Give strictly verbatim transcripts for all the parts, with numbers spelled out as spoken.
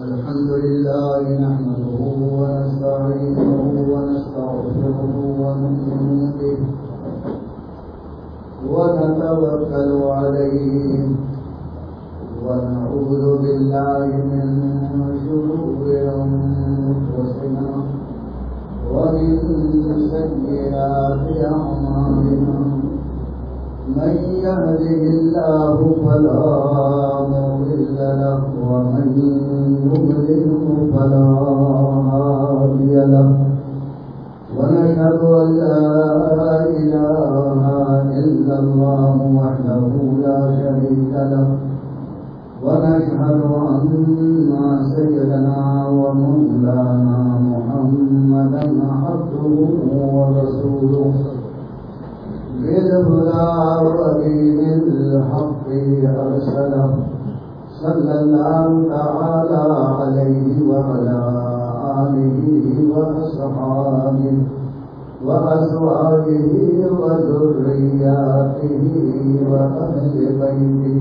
الحمد لله نحمده ونستعينه ونستغفره ونؤمن به ونتوكل عليه ونعوذ بالله من شرور أنفسنا ومن سيئات أعمالنا من يهده الله فلا مضل له ومن يضلله فلا هادي له ونشهد أن لا إله إلا الله وحده لا شريك له ونشهد أن سيدنا ومولانا محمدا عبده ورسوله بالهدى ودين الحق أرسله صلى الله تعالى عليه وعلى آله وأصحابه وأزواجه وذرياته وأهل بيته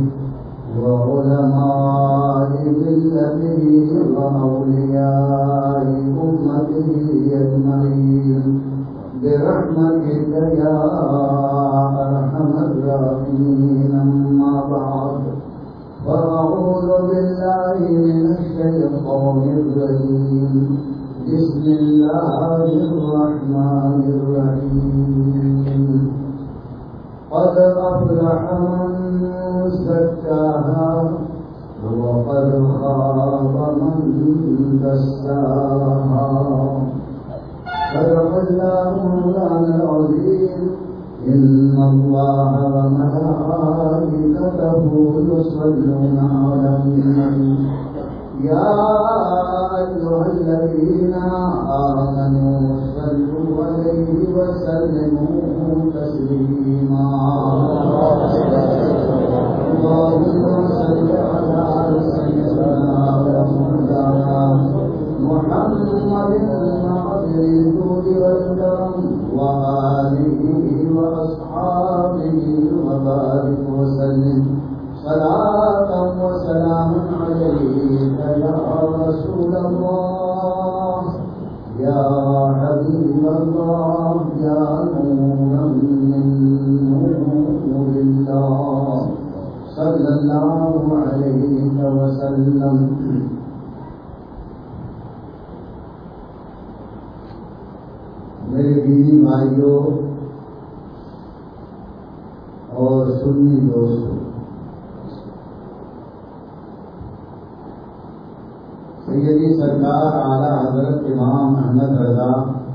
وعلماء ملته وأولياء أمته أجمعين برحمتك يا أرحم الراحمين. أما بعد فأعوذ بالله من الشيطان الرجيم. بسم الله الرحمن الرحيم. قد أفلح من زكاها وقد خاب من دساها. صدق الله مولانا العظيم. إن الله وملائكته يصلون على النبي يا أيها الذين آمنوا صلوا عليه وسلموا تسليما. اللهم صل على سيدنا ومولانا محمد الجود والكرم وآله وأصحابه وبارك وسلم صلاة وسلام عليك يا رسول الله يا حبيب الله يا نورا من نور الله صلى الله عليه وسلم. میرے دینی بھائیوں اور سنی دوستوں، سیدی سرکار اعلیٰ حضرت امام احمد رضا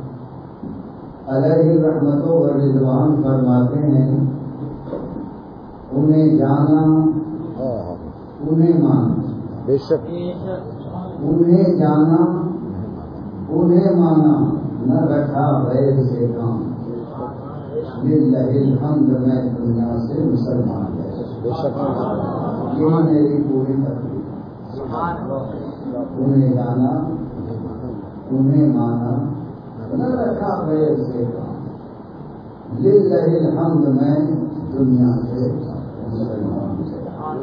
علیہ رحمت و رضوان فرماتے ہیں، انہیں جانا انہیں مانا، بے شک انہیں جانا انہیں مانا، نہ رکھا غیر سے کام. للہ الحمد میں دنیا سے مسلمان ہے. یہ میری پوری تقریر. انہیں جانا انہیں مانا، نہ رکھا غیر سے کام. للہ الحمد میں دنیا سے مسلمان ہے.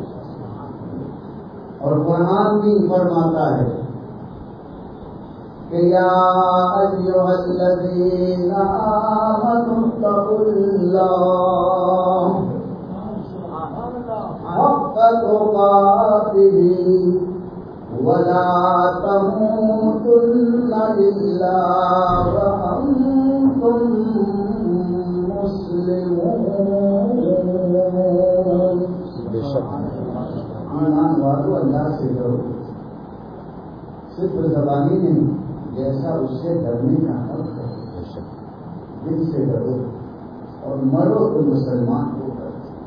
اور قرآن بھی فرماتا ہے یا ایھا الذین آمنوا اتقوا اللہ حق تقاتہ ولا تموتن الا وانتم مسلمون. ایمان والو اللہ سے ڈرو، صرف زبانی نہیں، جیسا اس سے ڈرنے کا حق ہے. دل سے ڈرو اور مرو تو مسلمان ہو کر.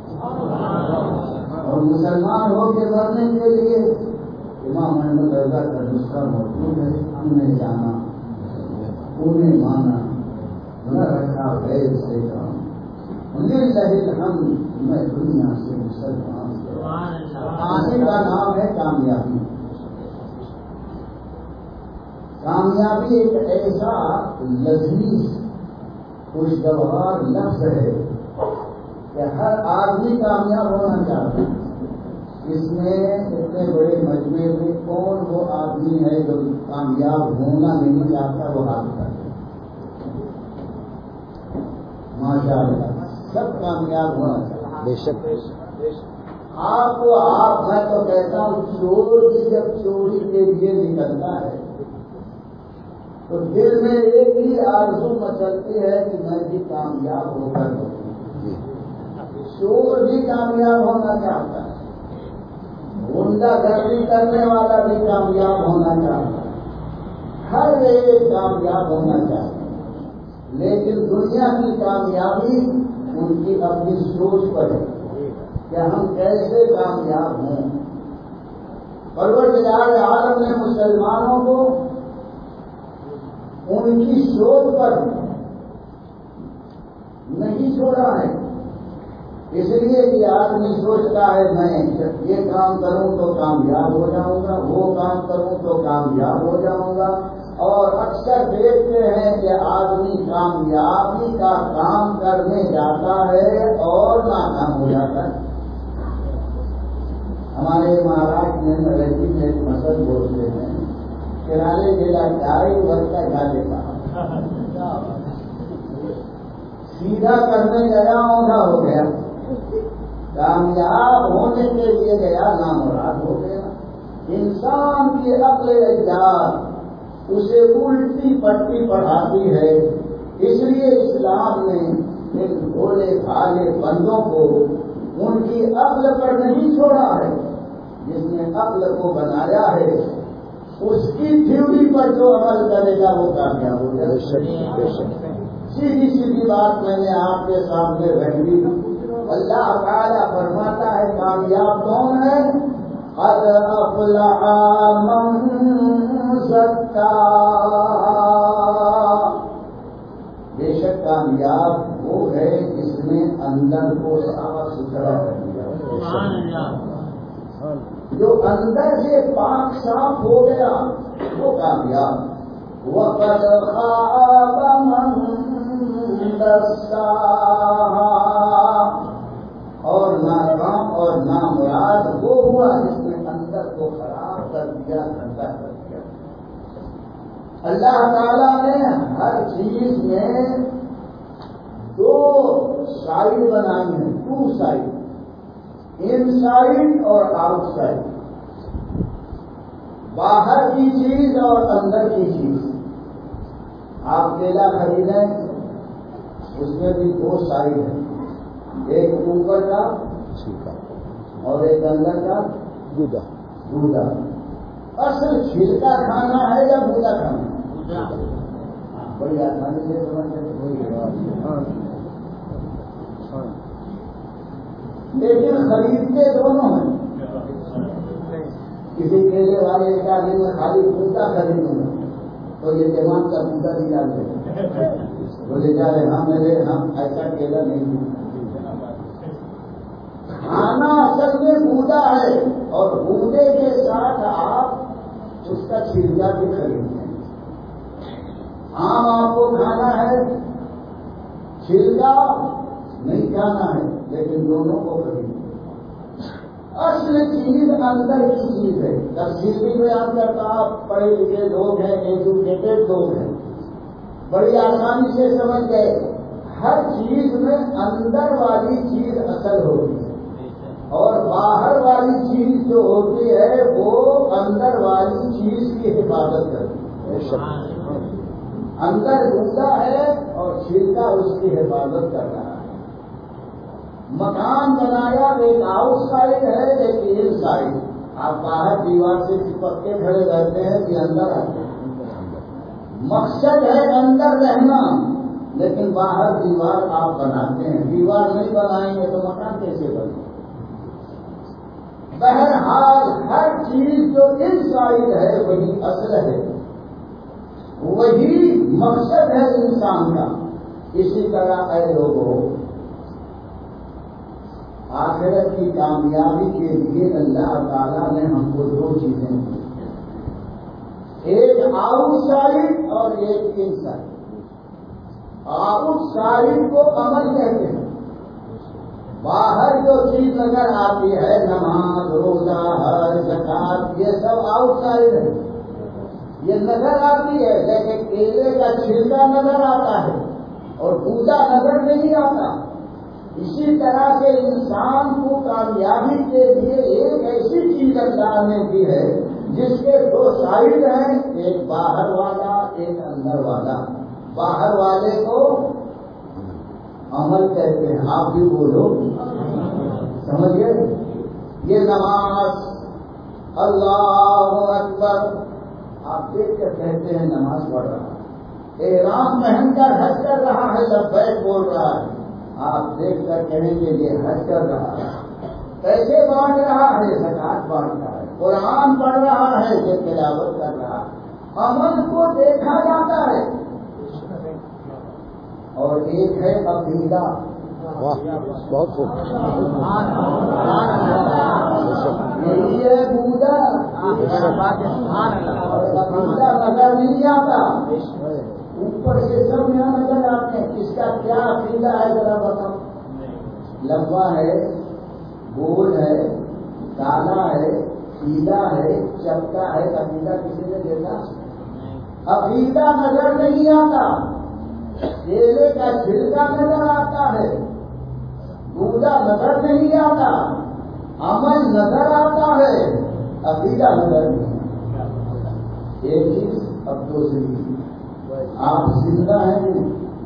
اور مسلمان ہو کے مرنے کے لیے امام احمد رضا کا نسخہ موجود ہے. انہیں جانا انہیں مانا، نہ رکھا غیر سے کام. للہ الحمد میں دنیا سے مسلمان ہوں. آنے کا نام ہے کامیابی. کامیابی ایک ایسا لذیذ خوشگوار لفظ ہے کہ ہر آدمی کامیاب ہونا چاہتا ہے. اس میں اتنے بڑے مجمع میں کون وہ آدمی آدمی ہے جو کامیاب ہونا نہیں چاہتا وہ ہاتھ کر ماشاء اللہ سب کامیاب ہونا چاہتا. بے شک آپ کو آپ میں تو کہتا ہوں چور بھی جب چوری کے لیے نکلتا ہے تو دل میں ایک ہی آرزو مچلتی ہے کہ میں بھی کامیاب ہو کر رہوں. چور بھی کامیاب ہونا چاہتا ہے, غنڈہ گردی کرنے والا بھی کامیاب ہونا چاہتا ہے, ہر ایک کامیاب ہونا چاہتا ہے, لیکن دنیا کی کامیابی ان کی اپنی سوچ پر ہے کہ ہم کیسے کامیاب ہوں. پروردگار عالم نے مسلمانوں کو ان کی سوچ پر نہیں چھوڑا ہے, اس لیے کہ آدمی سوچتا ہے میں یہ کام کروں تو کامیاب ہو جاؤں گا, وہ کام کروں تو کامیاب ہو جاؤں گا, اور اکثر دیکھتے ہیں کہ آدمی کامیابی کا کام کرنے جاتا ہے اور ناکام ہو جاتا ہے. ہمارے مہاراشٹر میں مراٹھی میں ایک مسئلہ بولتے ہیں کرالے جیلا چائے بچہ گاڑے کا سیدھا کرنے گیا اوندھا ہو گیا, کامیاب ہونے کے لیے گیا نامراد ہو گیا. انسان کی عقل اجداد اسے الٹی پٹی پڑھاتی ہے, اس لیے اسلام نے ان بھولے بھالے بندوں کو ان کی عقل پر نہیں چھوڑا ہے. جس نے عقل کو بنایا ہے اس کی تھیوری پر جو عمل کرے گا وہ کامیاب ہو جائے گا. سیدھی سیدھی بات میں نے آپ کے سامنے رکھ دی. اللہ تعالیٰ فرماتا ہے کامیاب کون ہے؟ قد افلح من زکاہا, بے شک کامیاب وہ ہے جس نے اندر کو صاف ستھرا کر دیا. جو اندر سے پاک صاف ہو گیا وہ کامیاب. وقد خاب من دساہا, اور ناکام اور نامراد وہ ہوا جس نے اندر کو خراب کر دیا, گندا کر دیا. اللہ تعالیٰ نے ہر چیز میں دو سائڈ بنائی ہیں, ٹو سائڈ, ان سائڈ اور آؤٹ سائڈ, باہر کی چیز اور اندر کی چیز. آپ کیلا خریدیں اس میں بھی دو سائڈ ہیں, ایک اوپر کا اور ایک اندر کا گودا. گودا اصل چھلکا کھانا ہے یا گودا کھانا ہے؟ بڑی آسانی سے سمجھ لیکن خریدتے دونوں ہیں. کسی کیلے والے ایک آدمی میں خالی گودا خریدوں گا تو یہ دیوان کا گودا نکالتے ہیں, بولے جا رہے ہاں میرے ہم ایسا کیلا نہیں. کھانا اصل میں گودا ہے اور گودے کے ساتھ آپ اس کا چھلکا بھی خریدتے ہیں. آم آپ کو کھانا ہے, چھلکا نہیں کھانا ہے, لیکن دونوں کو خریدتے. اصل چیز اندر کی چیز ہے. تفصیل بھی بیان کرتا, آپ پڑھے لکھے لوگ ہیں, ایجوکیٹڈ لوگ ہیں, بڑی آسانی سے سمجھ گئے. ہر چیز میں اندر والی چیز اصل ہوتی ہے اور باہر والی چیز جو ہوتی ہے وہ اندر والی چیز کی حفاظت کرتی ہے. اندر گودا ہے اور چھلکا اس کی حفاظت کر رہا ہے. مکان بنایا ایک آؤٹ سائڈ ہے ایک ان سائڈ. آپ باہر دیوار سے چپک کے کھڑے رہتے ہیں کہ اندر آتے ہیں. مقصد ہے اندر رہنا, لیکن باہر دیوار آپ بناتے ہیں. دیوار نہیں بنائیں گے تو مکان کیسے بنے؟ بہرحال ہر چیز جو ان سائڈ ہے وہی اصل ہے, وہی مقصد ہے انسان کا. اسی طرح اے لوگوں, آخرت کی کامیابی کے لیے اللہ تعالیٰ نے ہم کو دو چیزیں دی, ایک آؤٹ سائڈ اور ایک ان سائڈ. آؤٹ سائڈ کو عمل کہتے ہیں. باہر جو چیز نظر آتی ہے نماز, روزہ, حج, زکات, یہ سب آؤٹ سائڈ ہے. یہ نظر آتی ہے، جیسے کیلے کا چھلکا نظر آتا ہے اور گودا نظر نہیں آتا، اسی طرح سے انسان کو کامیابی کے لیے ایک ایسی چیز اللہ نے دی ہے جس کے دو سائڈ ہیں، ایک باہر والا ایک اندر والا۔ باہر والے کو عمل کہتے ہیں، آپ بھی بولو، سمجھ گئے؟ یہ نماز، اللہ اکبر، آپ دیکھ کر کہتے ہیں نماز پڑھ رہا ہے، احرام پہن کر حج کر رہا ہے، لبیک بول رہا ہے، آپ دیکھ کر کہیں گے یہ حج کر رہا ہے، پیسے بانٹ رہا ہے، زکات بانٹ رہا ہے، قرآن پڑھ رہا ہے، یہ تلاوت کر رہا ہے، عمل کو دیکھا جاتا ہے۔ اور ایک ہے عقیدہ، بہت خوب، یہی ہے بودا، اور عقیدہ نظر نہیں آتا، اوپر سے سب یہاں نظر آتے ہیں، اس کا کیا عقیدہ ہے ذرا بتاؤ؟ لمبا ہے، گول ہے، کالا ہے، سیدھا ہے، چپٹا ہے، عقیدہ کسی نے دیکھا؟ عقیدہ نظر نہیں آتا، کیلے کا چھلکا نظر آتا ہے، گودا نظر نہیں آتا، عمل نظر آتا ہے، عقیدہ نظر نہیں آتا۔ ایک چیز اب دوسری، آپ زندہ ہیں،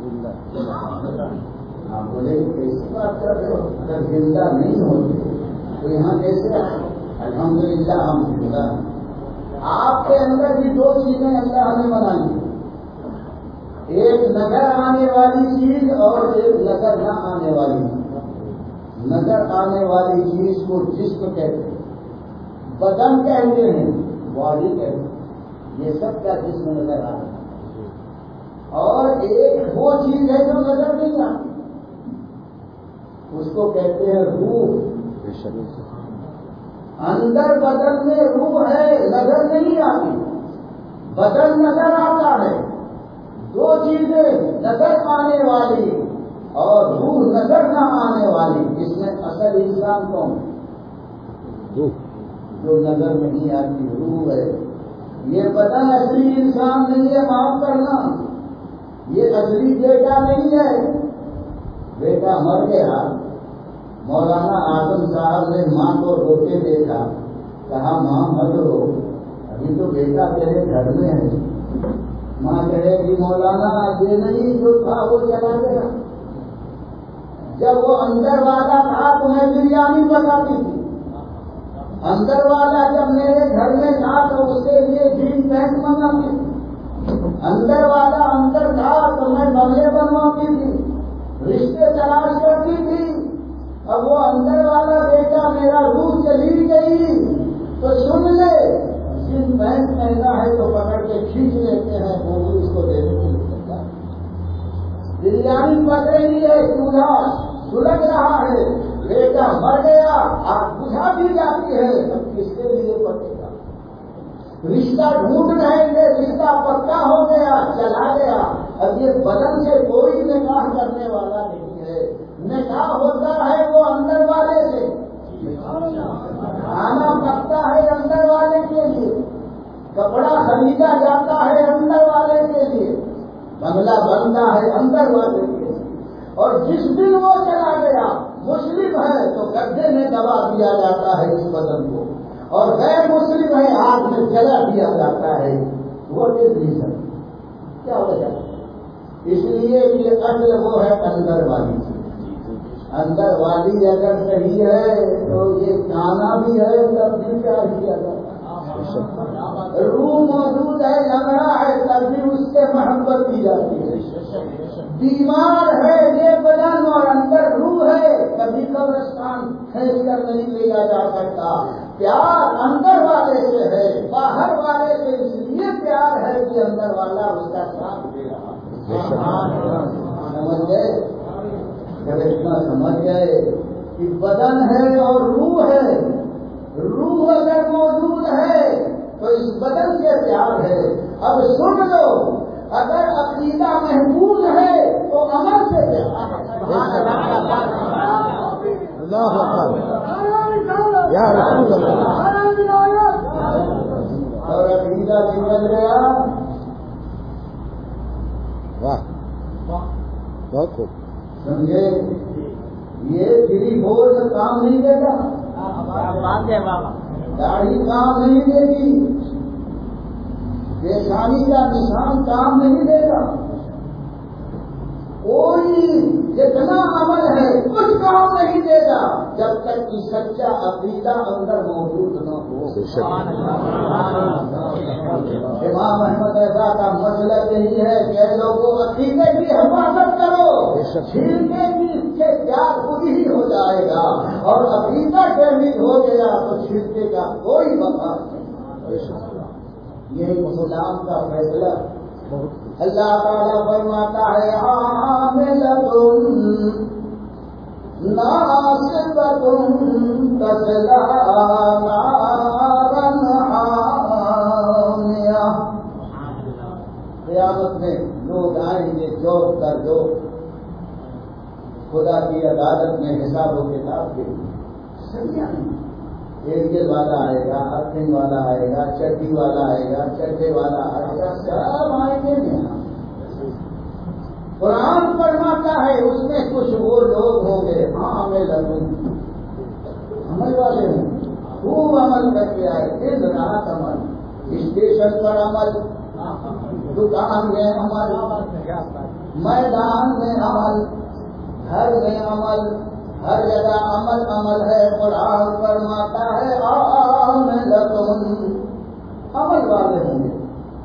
آپ بولے کیسی بات کر رہے ہو؟ اگر زندہ نہیں ہوتے تو یہاں کیسے آئے؟ الحمدللہ ہم زندہ ہیں۔ آپ کے اندر بھی دو چیزیں اللہ نے بنائی، ایک نظر آنے والی چیز اور ایک نظر نہ آنے والی چیز۔ نظر آنے والی چیز کو جسم کہتے ہیں، بدن کہتے ہیں، باڈی کہتے ہیں، یہ سب کا جسم نظر آ رہا ہے۔ اور ایک وہ چیز ہے جو نظر نہیں آتی، اس کو کہتے ہیں روح۔ اندر بدن میں روح ہے، نظر نہیں آتی، بدن نظر آتا ہے۔ دو چیزیں نظر آنے والی اور روح نظر نہ آنے والی، اس میں اصل انسان کون ہے؟ جو نظر نہیں آتی، روح ہے۔ یہ بدن اصلی انسان نہیں ہے، معاف کرنا، یہ اصلی بیٹا نہیں ہے۔ بیٹا مر گیا، مولانا اعظم صاحب نے ماں کو روتے دیکھا، کہا ماں مت رو، ابھی تو بیٹا تیرے گھر میں ہے۔ ماں کہے گی مولانا یہ نہیں جو تھا وہ چلا گیا، جب وہ اندر والا تھا تو میں بریانی پکاتی تھی، اندر والا جب میرے گھر میں تھا تو اس کے لیے جین پینٹ منگاتی تھی، اندر والا اندر تھا تو میں بنگلے بنواتی تھی، رشتے تلاش کرتی تھی۔ اب وہ اندر والا بیٹا میرا روح چلی گئی تو سن لے، جن پینٹ پہنا ہے تو پکڑ کے کھینچ لیتے ہیں، وہ بھی اس کو دینے کے لیے سکتا ہے۔ بریانی پک رہی ہے، چولہا سلگ رہا ہے، بیٹا مر گیا، آگ بجھا دی جاتی ہے، اب کس کے لیے پکے گا؟ رشتہ ڈھونڈ رہے تھے، رشتہ پکا ہو گیا، چلا گیا۔ اب یہ بدن سے کوئی نکاح کرنے والا نہیں ہے، نکاح ہوتا ہے وہ اندر والے سے، کھانا پکتا ہے اندر والے کے لیے، کپڑا خریدا جاتا ہے اندر والے کے لیے، بنگلہ بنتا ہے اندر والے کے لیے۔ اور جس دن وہ چلا گیا، مسلم ہے تو گڈھے میں دبا دیا جاتا ہے اس بدن کو، اور غیر مسلم ہے آگ میں جلا دیا جاتا ہے۔ وہ کس ریزن کیا وجہ ہے؟ اس لیے کہ اصل وہ ہے اندر والی چیز۔ اندر والی اگر صحیح ہے تو یہ کھانا بھی ہے، تب بھی پیار کیا جاتا ہے۔ روح موجود ہے، لگڑا ہے، تب بھی اس سے محبت کی جاتی ہے۔ بیمار ہے یہ بدن اور اندر روح ہے، کبھی قبرستان کھینچ کر نہیں لیا جا سکتا۔ پیار اندر والے سے ہے، باہر والے سے اس لیے پیار ہے کہ اندر والا اس کا ساتھ دے رہا۔ سمجھ گئے؟ جب اتنا سمجھ گئے کہ بدن ہے اور روح ہے، روح اگر موجود ہے تو اس بدن سے پیار ہے۔ اب سن لو، اگر عقیدہ محفوظ ہے تو عمل سے پیار ہے۔ اللہ اکبر یا رسول اللہ۔ اور عقیدہ نکل گیا سمجھے؟ یہ فری بورڈ کام نہیں دے گا، داڑھی کام نہیں دے گی، پیشانی کا نشان کام نہیں دے گا، کوئی جتنا عمل ہے کچھ کام نہیں دے گا جب تک کہ سچا عقیدہ اندر موجود نہ ہو۔ امام احمد رضا کا مسئلہ یہی ہے کہ اے لوگوں عقیدے کی حفاظت کرو، چھیلنے کی سے پیار خود ہی ہو جائے گا، اور عقیدہ شامل ہو گیا تو چھیلنے کا کوئی وفا نہیں۔ یہی مسلمان کا فیصلہ۔ اللہ تعالیٰ فرماتا ہے عاملۃ ناصبۃ تصلیٰ نارا حامیہ۔ قیامت میں لوگ آئیں گے جوک در جوک خدا کی عدالت میں حساب و کتاب کے سریاں ایک جل والا آئے گا، ارتھنگ والا آئے گا، چٹی والا آئے گا، چٹے والا آئے گا، سب آئیں گے نہیں۔ قرآن فرماتا ہے اس میں کچھ وہ لوگ ہوں گے عامل عمل والے ہوں، خوب عمل کر کے آئے، دن رات عمل، اسٹیشن پر عمل، دکان میں عمل، میدان میں عمل، گھر میں عمل، ہر جگہ عمل عمل ہے۔ قرآن فرماتا ہے عاملۃ عمل والے ہوں گے،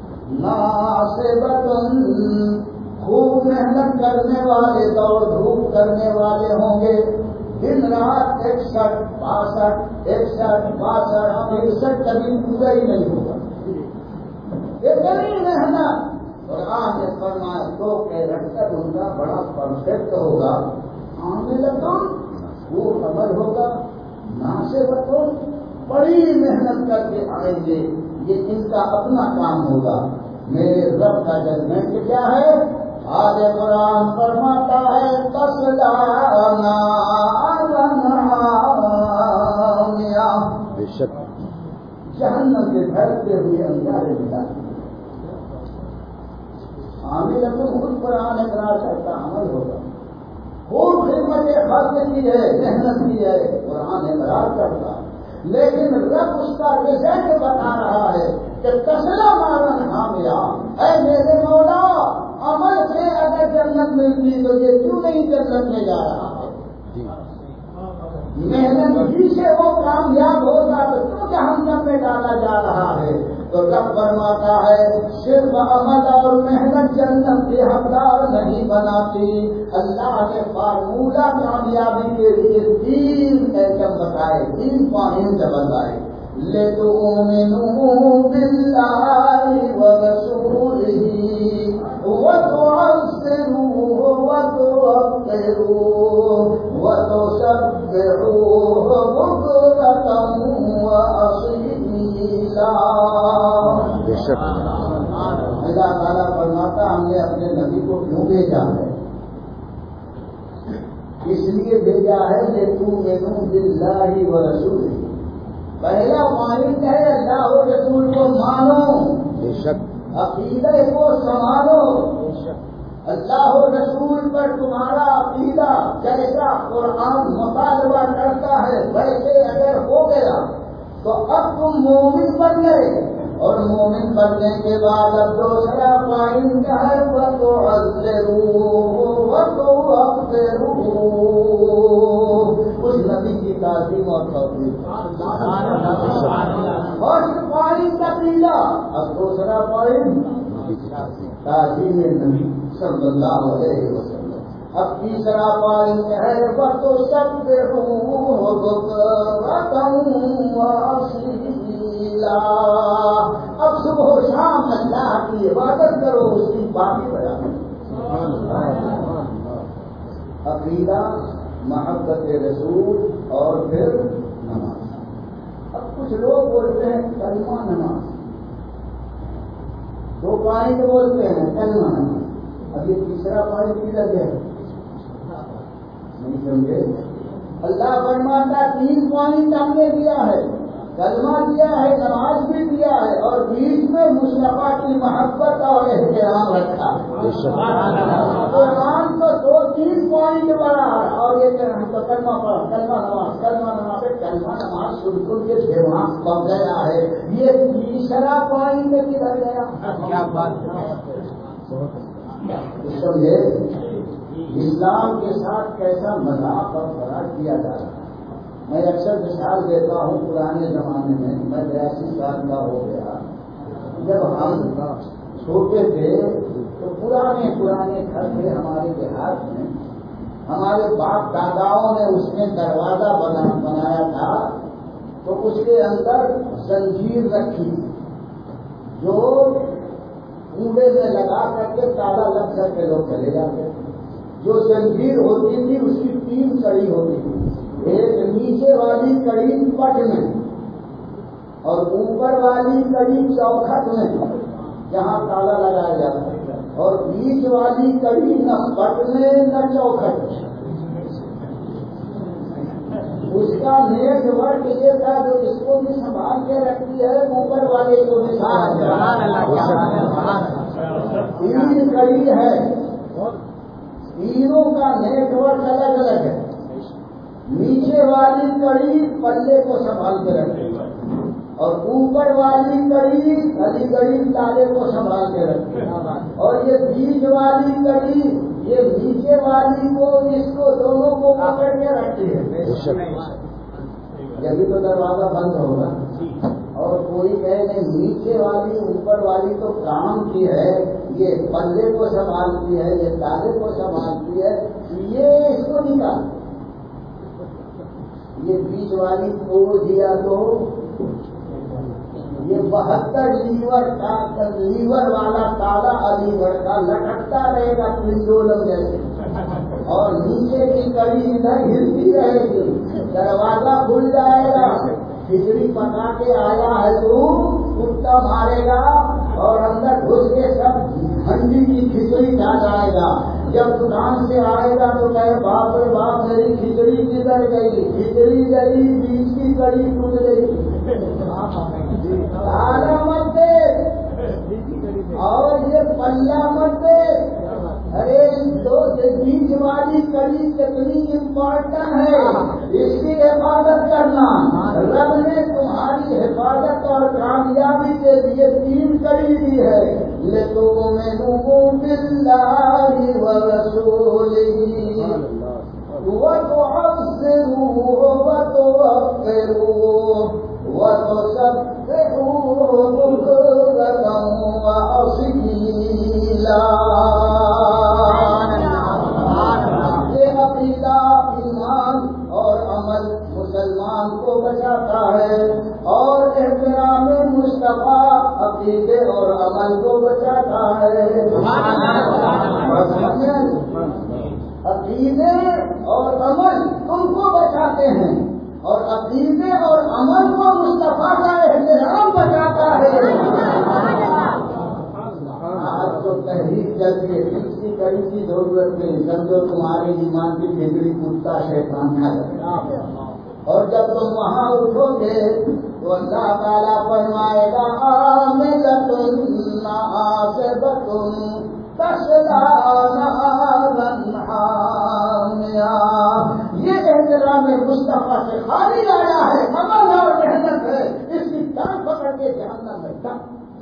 ناصبۃ خوب محنت کرنے والے، دوڑ دھوپ کرنے والے ہوں گے، دن رات اکسٹھ باسٹھ اکسٹھ باسٹھ ترسٹھ کبھی پورا ہی نہیں ہوگا، اتنی محنت۔ قرآن نے فرمایا تو کہ رکھتا ان کا بڑا پرفیکٹ ہوگا، عاملۃ وہ عمل ہوگا، ناصبۃ بڑی محنت کر کے آئیں گے، یہ ان کا اپنا کام ہوگا۔ میرے رب کا ججمنٹ کیا ہے؟ آج قرآن فرماتا ہے تصلیٰ نارا حامیہ، بے شک جہنم کے بھرتے ہوئے انگارے ملا۔ عاملۃ خود قرآن اقرار کرتا عمل ہوگا، خوب خدمت خلق کی ہے، محنت کی ہے، قرآن اقرار کرتا، لیکن رب اس کا رزلٹ بتا رہا ہے کہ تصلیٰ نارا حامیہ، اے میرے مولا عمل سے اگر جنت ملتی تو یہ کیوں نہیں جنت میں جا رہا ہے؟ محنت ہی سے وہ کامیاب ہوگا تو کیوں جہنم میں ڈالا جا رہا ہے؟ تو رب فرماتا ہے صرف عمل اور محنت جنت کے حقدار نہیں بناتی، اللہ نے فارمولہ کامیابی کے لیے تین ایٹم بتائے، تین پوائنٹ بتائے۔ لِتُؤْمِنُوا بِاللَّهِ وَرَسُولِهِ وَتُعَزِّرُوهُ وَتُوَقِّرُوهُ وَتُسَبِّحُوهُ بُكْرَةً وَأَصِيلًا۔ اللہ تعالیٰ فرماتا ہم نے اپنے نبی کو کیوں بھیجا ہے؟ اس لیے بھیجا ہے لِتُؤْمِنُوا بِاللَّهِ وَرَسُولِهِ، پہلا پوائنٹ ہے اللہ و رسول کو مانو، بے شک عقیدے کو سنبھالو، اللہ و رسول پر تمہارا عقیدہ جیسا قرآن مطالبہ کرتا ہے ویسے اگر ہو گیا تو اب تم مومن بن گئے، اور مومن بننے کے بعد اب دوسرا پوائنٹ ہے وَتُعَزِّرُوهُ وَتُوَقِّرُوهُ، اس نبی کی تعظیم اور توقیر۔ فرسٹ پوائنٹ عقیدہ، اب دوسرا پوائنٹ تعظیم نبی صلی اللہ علیہ وسلم، اب تیسرا پوائنٹ ہے وَتُسَبِّحُوهُ بُكْرَةً وَأَصِيلًا، اب صبح و شام اللہ کی عبادت کرو، اس کی باقی بیان۔ عقیدہ، محبت رسول اور پھر نماز۔ اب کچھ لوگ بولتے ہیں کلمہ نماز، دو پوائنٹ بولتے ہیں کلمہ نماز، اب یہ تیسرا پوائنٹ کدھر ہے؟ نہیں سمجھے؟ اللہ فرماتا تین پوائنٹ ہم نے دیا ہے، کلمہ دیا ہے، نماز بھی دیا ہے، اور بیچ میں مصطفیٰ کی محبت اور احترام رکھا ہے۔ قرآن تو دو تیس پوائنٹ بڑا ہے، اور یہ کہ ہم تو کلمہ پڑھا، کلمہ نماز، کلمہ نماز کلمہ نماز سن سن کے دماغ پڑ گیا ہے، یہ تیسرا پوائنٹ کدھر گیا؟ کیا بات سمجھے اسلام کے ساتھ کیسا مذاق اور فراڈ کیا جا رہا ہے۔ میں اکثر مثال دیتا ہوں، پرانے زمانے میں میں بیاسی سال کا ہو گیا، جب ہم چھوٹے تھے تو پرانے پرانے گھر تھے ہمارے دیہات میں، ہمارے باپ داداؤں نے اس میں دروازہ بنا بنایا تھا، تو اس کے اندر زنجیر رکھی جو کنبے میں لگا کر کے تالا لگ کر کے لوگ چلے جاتے، جو زنجیر ہوتی تھی اس کی تین کڑی ہوتی تھی، ایک نیچے والی کڑی پٹ میں اور اوپر والی کڑی چوکھٹ میں جہاں تالا لگایا جاتا ہے، اور بیچ والی کڑی نہ پٹ میں نہ چوکھٹ میں۔ اس کا نیٹ ورک یہ تھا جو اس کو بھی سنبھال کے رکھتی ہے اوپر والے کو بھی تین کڑی ہے، تینوں کا نیٹ ورک الگ الگ ہے۔ نیچے والی کڑی پلے کو سنبھال کے رکھے اور اوپر والی کڑی علی کڑی تالے کو سنبھال کے رکھے، اور یہ بیچ والی کڑی یہ نیچے والی کو اس کو دونوں کو پکڑ کے رکھتی ہے۔ جبھی تو دروازہ بند ہوگا، اور کوئی کہے نہیں نیچے والی اوپر والی تو کام کی ہے، یہ پلے کو سنبھالتی ہے، یہ تالے کو سنبھالتی ہے، یہ اس کو نکال، یہ بیچ والی توڑ دیا تو یہ بہتر لیور کا لیور والا تالا علی گڑھ کا لٹکتا رہے گا پنڈولم جیسے، اور نیچے کی کڑی ادھر ہلتی رہے گی، دروازہ کھل جائے گا، کھچڑی پکا کے آیا ہے تو کتا مارے گا اور اندر گھس کے سب ہنڈی کی کھچڑی کھا جائے گا۔ جب دکان سے آئے گا تو کہے باپ رے باپ میری کھچڑی کدھر گئی، کھچڑی گئی بیچ کی کڑی ٹوٹ گئی، تالا مت دے اور یہ پلہ مت دے۔ ارے دو بیچ والی کڑی کتنی امپورٹنٹ ہے، اس کی حفاظت کرنا۔ رب نے تمہاری حفاظت اور کامیابی کے لیے تین کڑی دی ہے، لِتُؤْمِنُوا بِاللَّهِ وَرَسُولِهِ وَتُعَزِّرُوهُ وَتُوَقِّرُوهُ وَتُسَبِّحُوهُ بُكْرَةً وَأَصِيلًا۔ یہ عقیدہ ایمان اور عمل مسلمان کو بچاتا ہے، اور احترام مصطفیٰ عقیدے اور عمل کو بچاتا ہے۔ عقیدے اور عمل تم کو بچاتے ہیں، اور عقیدے اور عمل کو مصطفیٰ کا احترام بچاتا ہے۔ آج تو تحریک چلتی ہے، کسی کڑی کی ضرورت نہیں، سمجھو تمہارے ایمان کی کھیتری کتا شیطان کھا جائے، اور جب تم وہاں اٹھو گے تو اللہ تعالیٰ فرمائے گا عاملۃ ناصبۃ تصلیٰ نارا حامیہ۔ یہ احترام مصطفیٰ سے خالی آیا ہے، عمل اور محنت ہے، اس کی ٹانگ پکڑ کے جہنم میں ڈال۔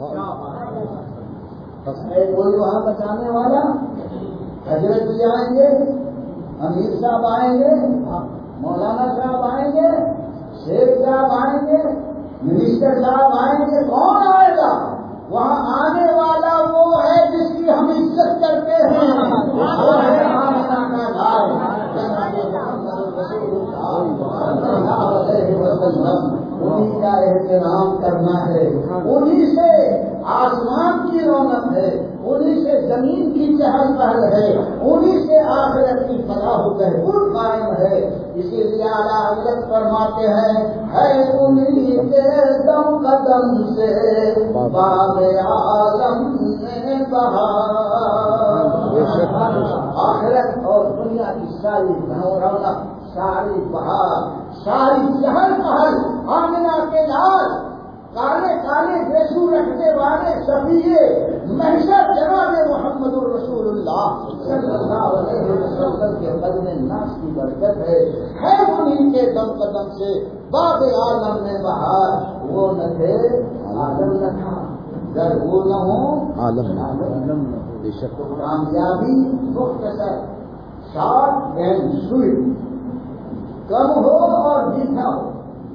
کوئی وہاں بچانے والا؟ حضرت جی آئیں گے، امیر صاحب آئیں گے، مولانا صاحب آئیں گے، شیخ صاحب آئیں گے، منسٹر صاحب آئیں گے، کون آئے گا؟ وہاں آنے والا وہ ہے جس کی ہم عزت کرتے ہیں، وہ ہے آمنہ کا بھائی جناب محمد رسول اللہ صلی اللہ علیہ وسلم۔ انہیں کا احترام کرنا ہے، انہیں سے آسمان کی رونق ہے، انہیں سے زمین کی چہل پہل ہے، انہیں سے آخرت کی فلاح و بہبود قائم ہے۔ اسی لیے اعلیٰ حضرت فرماتے ہیں، ہے انہیں کے دم قدم سے باغ عالم میں بہار۔ آخرت اور دنیا کی ساری رونق، ساری بہار، ساری چہل پہل آمنہ کے لال کالے کالے بیسو رکھنے میزبان شفیع محشر جناب محمد الرسول اللہ صلی اللہ علیہ وسلم کے قدم ناز کی برکت ہے ہے انہیں کے دم قدم سے باب عالم میں بہار وہ نہ تھے عالم نہ تھا گر وہ نہ ہو عالم بے شک کامیابی مختصر شارٹ اینڈ سوئٹ کم ہو اور میٹھا ہو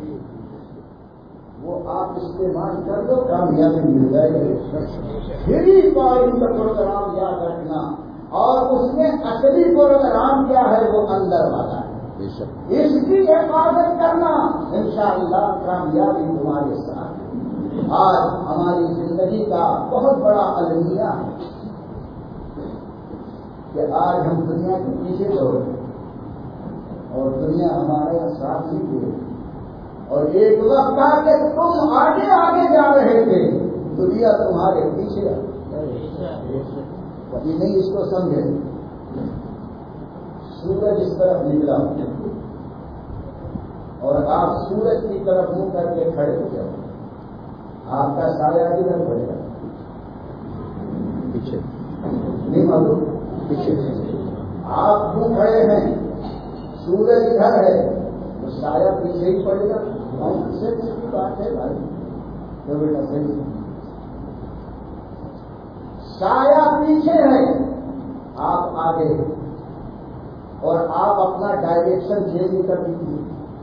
وہ آپ استعمال کر دو کامیابی مل جائے گی. فری پاری کا پروگرام یاد رکھنا اور اس میں اصلی پروگرام کیا ہے وہ اندر والا ہے. اس کی حفاظت کرنا انشاءاللہ کامیابی تمہارے ساتھ. آج ہماری زندگی کا بہت بڑا المیہ ہے کہ آج ہم دنیا کے پیچھے دوڑ رہے اور دنیا ہمارے ساتھ ہی گئے اور ایک وقت تھا کہ تم آگے آگے جا رہے تھے دنیا تمہارے پیچھے. کبھی نہیں اس کو سمجھے. سورج اس طرف نکلا اور آپ سورج کی طرف منہ کر کے کھڑے ہو جاؤ آپ کا سایہ کدھر پڑے گا پیچھے نہیں معلوم پیچھے. آپ کیوں کھڑے ہیں سورج ادھر ہے تو سایہ پیچھے ہی پڑے گا. سے کی بات ہے بھائی تو بیٹا صحیح سایہ پیچھے ہے آپ آگے اور آپ اپنا ڈائریکشن چینج کر دیجیے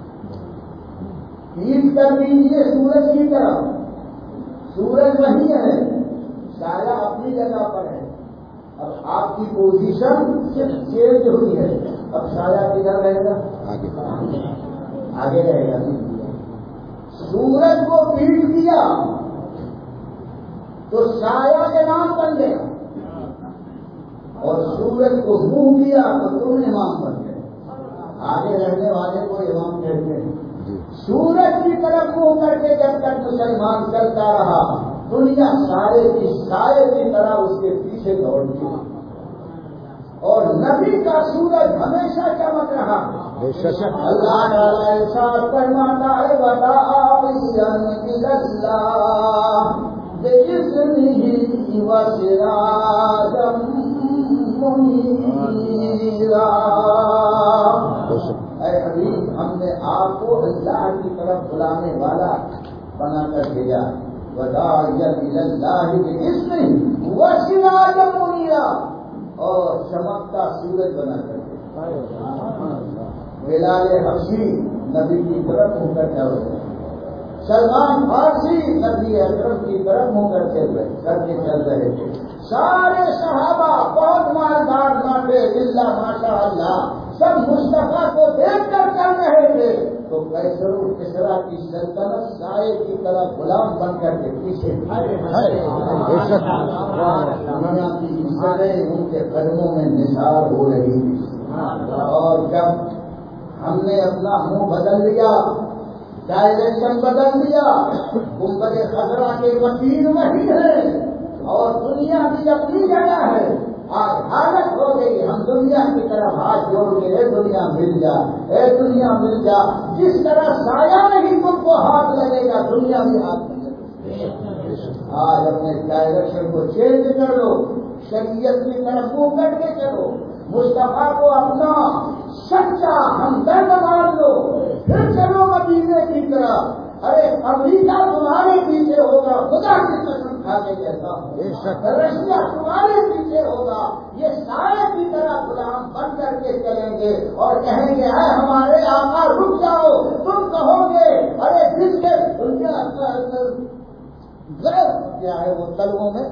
پیٹ کر دیجیے سورج کی طرف. سورج وہی ہے سایہ اپنی جگہ پر ہے. اب آپ کی پوزیشن صرف چینج ہوئی ہے. اب سایہ کدھر رہے گا آگے آگے رہے گا. سورج کو پیٹ دیا تو سایہ کے نام بن گیا اور سورج کو منہ دیا تو تم امام بن گئے. آگے رہنے والے کو امام کہتے ہیں. سورج کی طرف منہ کر کے جب تک مسلمان چلتا رہا دنیا سائے کی سائے کی طرح اس کے پیچھے دوڑتی اور نبی کا سورج ہمیشہ چمک رہا. اللہ تعالیٰ ارشاد فرماتا ہے اے حبیب ہم نے آپ کو اللہ کی طرف بلانے والا بنا کر بھیجا. وداعیا الی اللہ بإذنہ وسراجا منیرا اور چمکتا سورج بنا کر بلال حبشی نبی کی طرف منہ کرتے ہوئے سلمان فارسی نبی اکرم کی طرف منہ کرتے ہوئے کر کے چل رہے تھے. سارے صحابہ بہت مالدار نہ تھے الا ماشاء اللہ سب مصطفیٰ کو دیکھ کر چل رہے تھے تو قیصر و کسریٰ کی سلطنت سائے کی طرح غلام بن کر کے پیچھے دنیا کی عزتیں ان کے قدموں میں نثار ہو رہی تھی. اور جب ہم نے اپنا منہ بدل لیا ڈائریکشن بدل لیا گنبد خضرا کے وکیل وہی ہے اور دنیا بھی اپنی جگہ ہے. آج حالت ہو گئی ہم دنیا کی طرف ہاتھ جوڑ کے اے دنیا مل جا اے دنیا مل جا. جس طرح سایہ نہیں تم کو ہاتھ لگے گا دنیا بھی ہاتھ لگے گا. آج اپنے ڈائریکشن کو چینج کر لو شریعت کی طرف منہ کر کے چلو مصطفیٰ کو اپنا سچا ہمدرد مان لو پھر چلو مدینے کی طرف. ارے امریکہ تمہارے پیچھے ہوگا خدا کی قسم کھا کے کہتا ہوں رشیا تمہارے پیچھے ہوگا. یہ سارے کی طرح غلام بن کر کے چلیں گے اور کہیں گے اے ہمارے آقا رک جاؤ. تم کہو گے ارے جس کے دنیا غیر کیا ہے وہ تلووں میں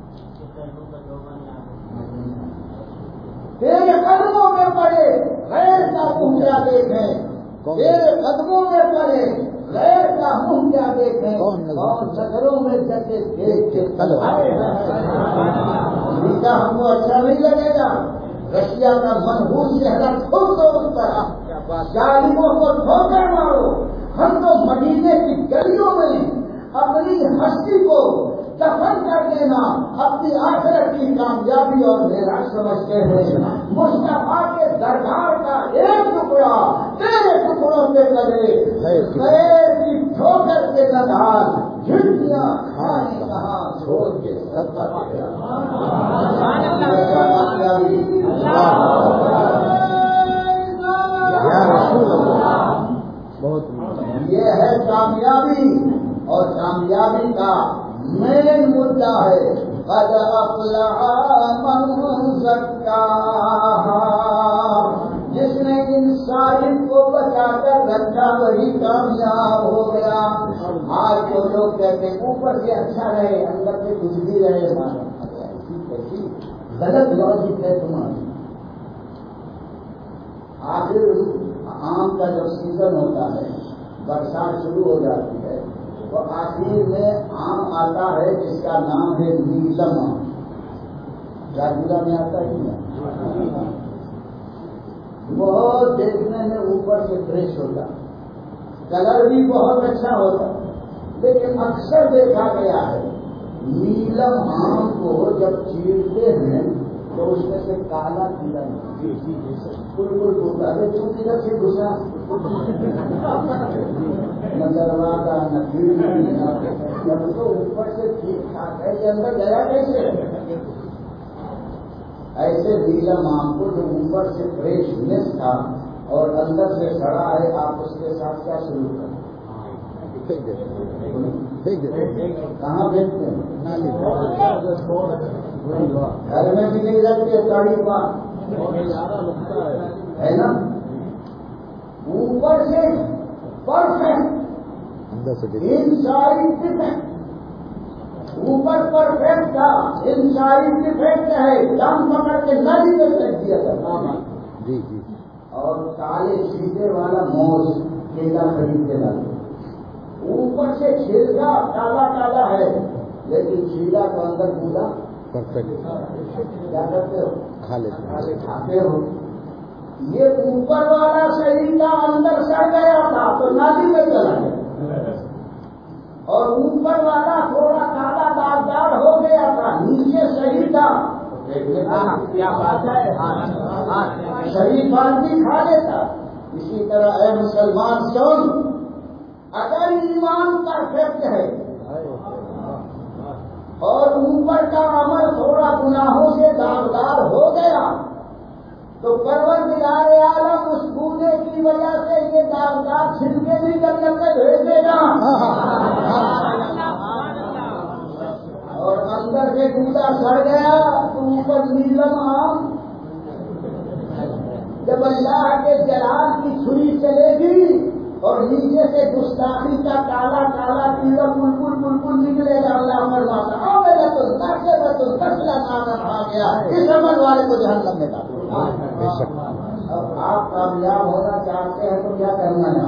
تیرے قدموں میں پڑے غیر کا منہ کیا دیکھیں تیرے قدموں میں پڑے غیر کا منہ کیا دیکھیں اور نظروں میں جیسے دیکھ کے امریکہ ہم کو اچھا نہیں لگے گا. رشیا کا منحوس چہرہ کھول دو اس طرح ظالموں کو ٹھوکر مارو. ہم تو مدینے کی گلیوں میں اپنی ہستی کو دفن کر دینا اپنی آخرت کی کامیابی اور معراج سمجھتے ہیں. مصطفیٰ کے دربار کا ایک ٹکڑا تیرے ٹکڑوں پہ لگے غیر کی ٹھوکر کے نظار جھنڈیاں کھائیں کہاں چھوڑ کے صدقہ دیا بہت یہ ہے کامیابی، اور کامیابی کا مین مدعا ہے قد افلح من زکاہا، جس نے انسان کو بچا کر رکھا وہی کامیاب ہو گیا۔ آج جو لوگ کہتے ہیں اوپر سے اچھا رہے اندر سے کچھ بھی رہے، ایسی غلط لاجک ہے تمہاری۔ آخر آم کا جب سیزن ہوتا ہے، برسات شروع ہو جاتی ہے، تو آخر میں آم آتا ہے جس کا نام ہے نیلم آم۔ راجولہ میں آتا ہی نہیں، بہت دیکھنے میں اوپر سے فریش ہوتا، کلر بھی بہت اچھا ہوتا، لیکن اکثر دیکھا گیا ہے نیلم آم کو جب چیرتے ہیں تو اس میں سے کالا کیڑا بالکل ٹوٹا ہے، کیوں کدھر سے گھسا نہ دروازہ نہ کھڑکی، جب تو اوپر سے ٹھیک ٹھاک ہے کہ اندر گیا کیسے؟ ایسے نیلم آم کو جو اوپر سے فریشنیس تھا اور اندر سے سڑا ہے، آپ اس کے ساتھ کیا شروع کریں؟ کہاں بھیجتے ہیں؟ گھر میں بھی نہیں رکھتے کڑی بات ہے نا، اوپر سے پرفیکٹ انسائڈ ڈیفیکٹ، اوپر پرفیکٹ تھا انسائڈ ڈیفیکٹ ہے، دم پکڑ کے ندی میں پھینک دیا تھا۔ جی جی اور کالے چھیلے والا موز کیلا خرید کے لاتے، اوپر سے چھلکا کالا کالا ہے لیکن چھیلا تو اندر پورا پرفیکٹ، کیا کرتے ہو؟ کھا لیتے کھاتے ہو۔ یہ اوپر والا صحیح تھا، اندر سڑ گیا تھا تو نالی میں چلا گیا، اور اوپر والا تھوڑا کالا داغدار ہو گیا تھا، نیچے صحیح تھا، کیا بات ہے، شریف آدمی کھا لیتا۔ اسی طرح اے مسلمان سن، اگر ایمان پرفیکٹ ہے اور اوپر کا عمل تھوڑا گناہوں سے داغدار ہو گیا تو پروردگار عالم اس گونے کی وجہ سے یہ داغدار چھلکے بھی جنت میں بھیج دے گا، اور اندر سے گودا سڑ گیا تو اوپر نیلم آم، جب اللہ کے جلال کی چھری چلے گی اور نیچے سے گستاخی کا کالا کالا کیڑا بالکل بالکل نکلے گا، اللہ فرماتا ہے میرا تو نقشے میں تو نسلا نانا آ گیا، اس عمل والے کو جہنم میں ڈالو۔ اب آپ کامیاب ہونا چاہتے ہیں تو کیا کرنا ہے؟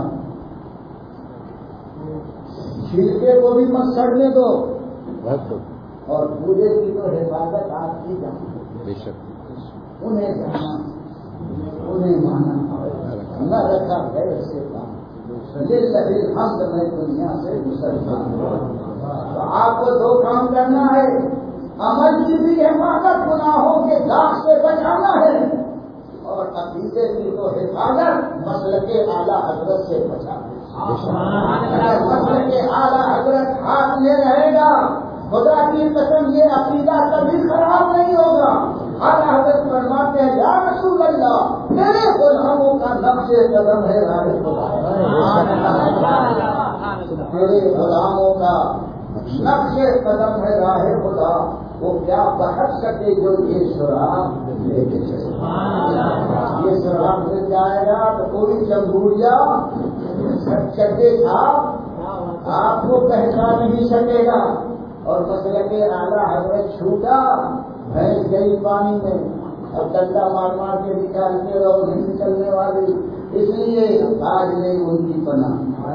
چھلکے کو بھی مت سڑنے دو، اور پورے کی تو حفاظت آپ کی جانا، بے شک انہیں جانا انہیں مانا، نہ رکھا غیر سے کام، الحمد میں دنیا سے مسلمان ہوں۔ تو آپ کو دو کام کرنا ہے، عمل کی بھی حفاظت، گناہوں کے داغ سے بچانا ہے، اور عقیدے کی تو حفاظت مسلک اعلیٰ حضرت سے بچانا۔ مسلک اعلیٰ حضرت ہاتھ میں رہے گا، خدا کی قسم یہ عقیدہ کبھی خراب نہیں ہوگا۔ اعلیٰ حضرت فرماتے ہیں یا رسول اللہ میرے غلاموں کا نقش قدم ہے راہ خدا، میرے غلاموں کا نقش قدم ہے راہ خدا، وہ کیا بہت سکے جو یہ سراغ لے کے چلے، یہ سراغ مل جائے گا تو کوئی جمہوریہ چڈے صاحب آپ کو پہچان نہیں سکے گا، اور مسئلہ کے اعلیٰ حضرت چھوٹا بھینس گئی پانی میں، اب ڈنڈا مار مار کے نکالتے رہو نہیں نکلنے والی، اس لیے آج نہیں ان کی پناہ،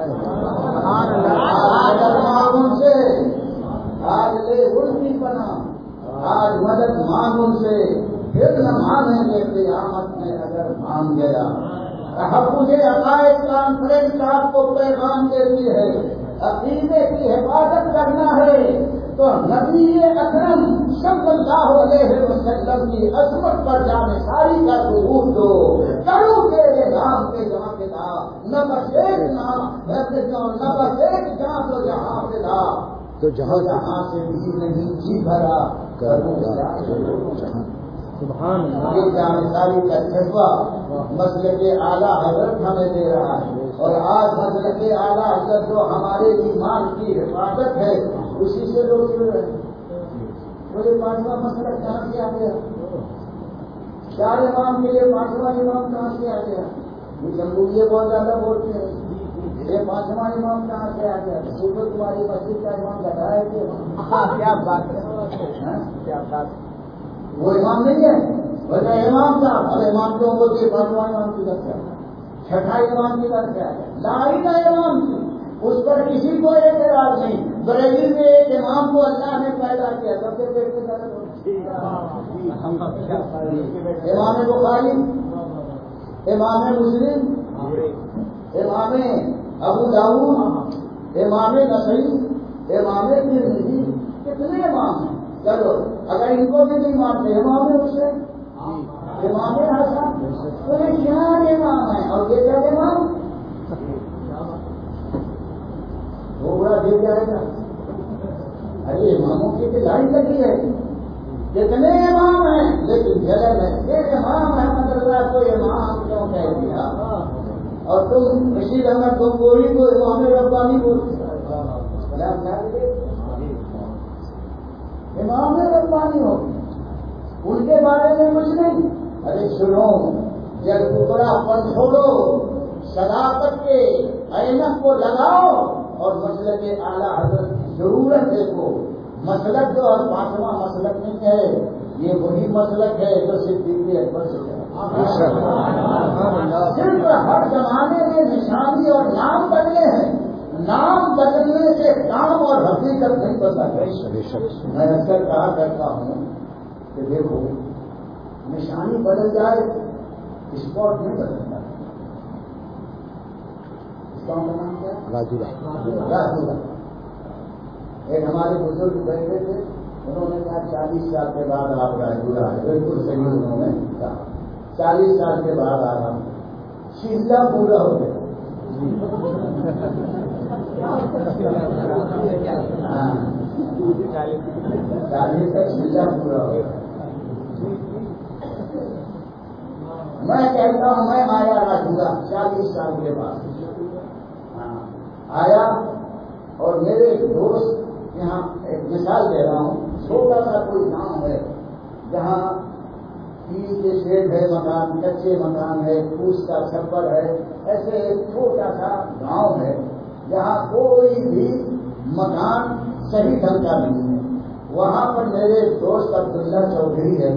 آج مانگ ان سے، آج لے ان کی پناہ، آج مدد مانگ ان سے، پھر نہ مانیں گے قیامت میں اگر مان گیا۔ اب مجھے عقائد کانفرنس آپ کو پیغام دیتی ہے، عقیدے کی حفاظت کرنا ہے تو نبی اکرم صلی اللہ علیہ وسلم کی عظمت پر جانے ساری کا ثبوت دو، کرو تیرے نام کے جہاں کے تھا، نہ بس ایک نام نہ بس ایک جہاں تو جہاں کے تھا، تو جہاں جہاں سے بھی نہیں جی بھرا کروں کیا سبحان اللہ. یہ جانکاری کا جذبہ مسلک اعلیٰ حضرت ہمیں دے رہا ہے، اور آج مسلک اعلیٰ حضرت جو ہمارے ایمان کی حفاظت ہے اسی سے لوگ جڑ رہے ہیں. تو یہ پانچواں مسلک کہاں سے آ گیا؟ چار امام کے لیے پانچواں امام کہاں سے آ گیا؟ یہ جمہوریے بہت زیادہ بولتے ہیں، یہ پانچواں امام کہاں سے آ گیا؟ صبح تمہاری مسجد کا امام بتایا کہ کیا بات ہے، کیا بات. وہ امام نہیں ہے، بلکہ امام تھا. اور امام کیوں بولتے ہیں؟ پانچواں امام کی طرف سے چھٹا امام کی طرف سے لائی کا امام تھی، اس پر کسی کو اعتراض نہیں. بریلی میں ایک امام کو اللہ نے پیدا کیا، سب سے پیٹ میں درد ہوتی ہے. امام بخاری، امام مسلم، امام ابو داؤد، امام نسائی، امام ترمذی، کتنے امام ہیں؟ چلو اگر ان کو بھی نہیں مانتے، امام حسین، امام حسن، تو یہ چار امام ہیں. اور یہ کیا امام وہ بڑا گر جائے گا. ارے اماموں کی تو لائن لگی ہے، کتنے امام ہیں، لیکن جگہ میں ایک امام احمد اللہ کو امام کیوں کہہ دیا؟ اور تم رشید احمد تم گوئی کو امام ربانی بولتے. امام ربانی ہو ان کے بارے میں کچھ نہیں. ارے سنو، جب ٹکڑا پر چھوڑو، صداقت کے اینک کو لگاؤ اور مسلک اعلیٰ حضرت کی ضرورت ہے. کو مسلک جو اور پانچواں مسلک نہیں ہے، یہ وہی مسلک ہے جو صدیق اکبر سے صرف ہر زمانے میں نشانی اور نام بدلے ہیں، نام بدلنے سے کام اور حقیقت نہیں بدلا. میں اکثر کہا کرتا ہوں کہ دیکھو، نشانی بدل جائے اسپاٹ نہیں بدلتا. اسپاٹ کا نام کیا؟ راجورا. راجورا. ایک ہمارے بزرگ بیٹھے تھے، انہوں نے کہا چالیس سال کے بعد آپ راجورا ہے. بالکل صحیح انہوں نے کہا، چالیس سال کے بعد آ رہا سلسلہ پورا ہو گیا. چالیس تک سلسلہ پورا ہو گیا. میں کہتا ہوں میں آیا راجورا چالیس سال کے بعد آیا، اور میرے ایک دوست یہاں ایک مثال دے رہا ہوں، چھوٹا سا کوئی گاؤں ہے جہاں ٹین کے شیڈ ہے، مکان کچے مکان ہے، پھوس کا چھپر ہے. ایسے ایک چھوٹا سا گاؤں ہے جہاں کوئی بھی مکان صحیح ڈھنگ کا نہیں ہے. وہاں پر میرے دوست عبداللہ چودھری ہے،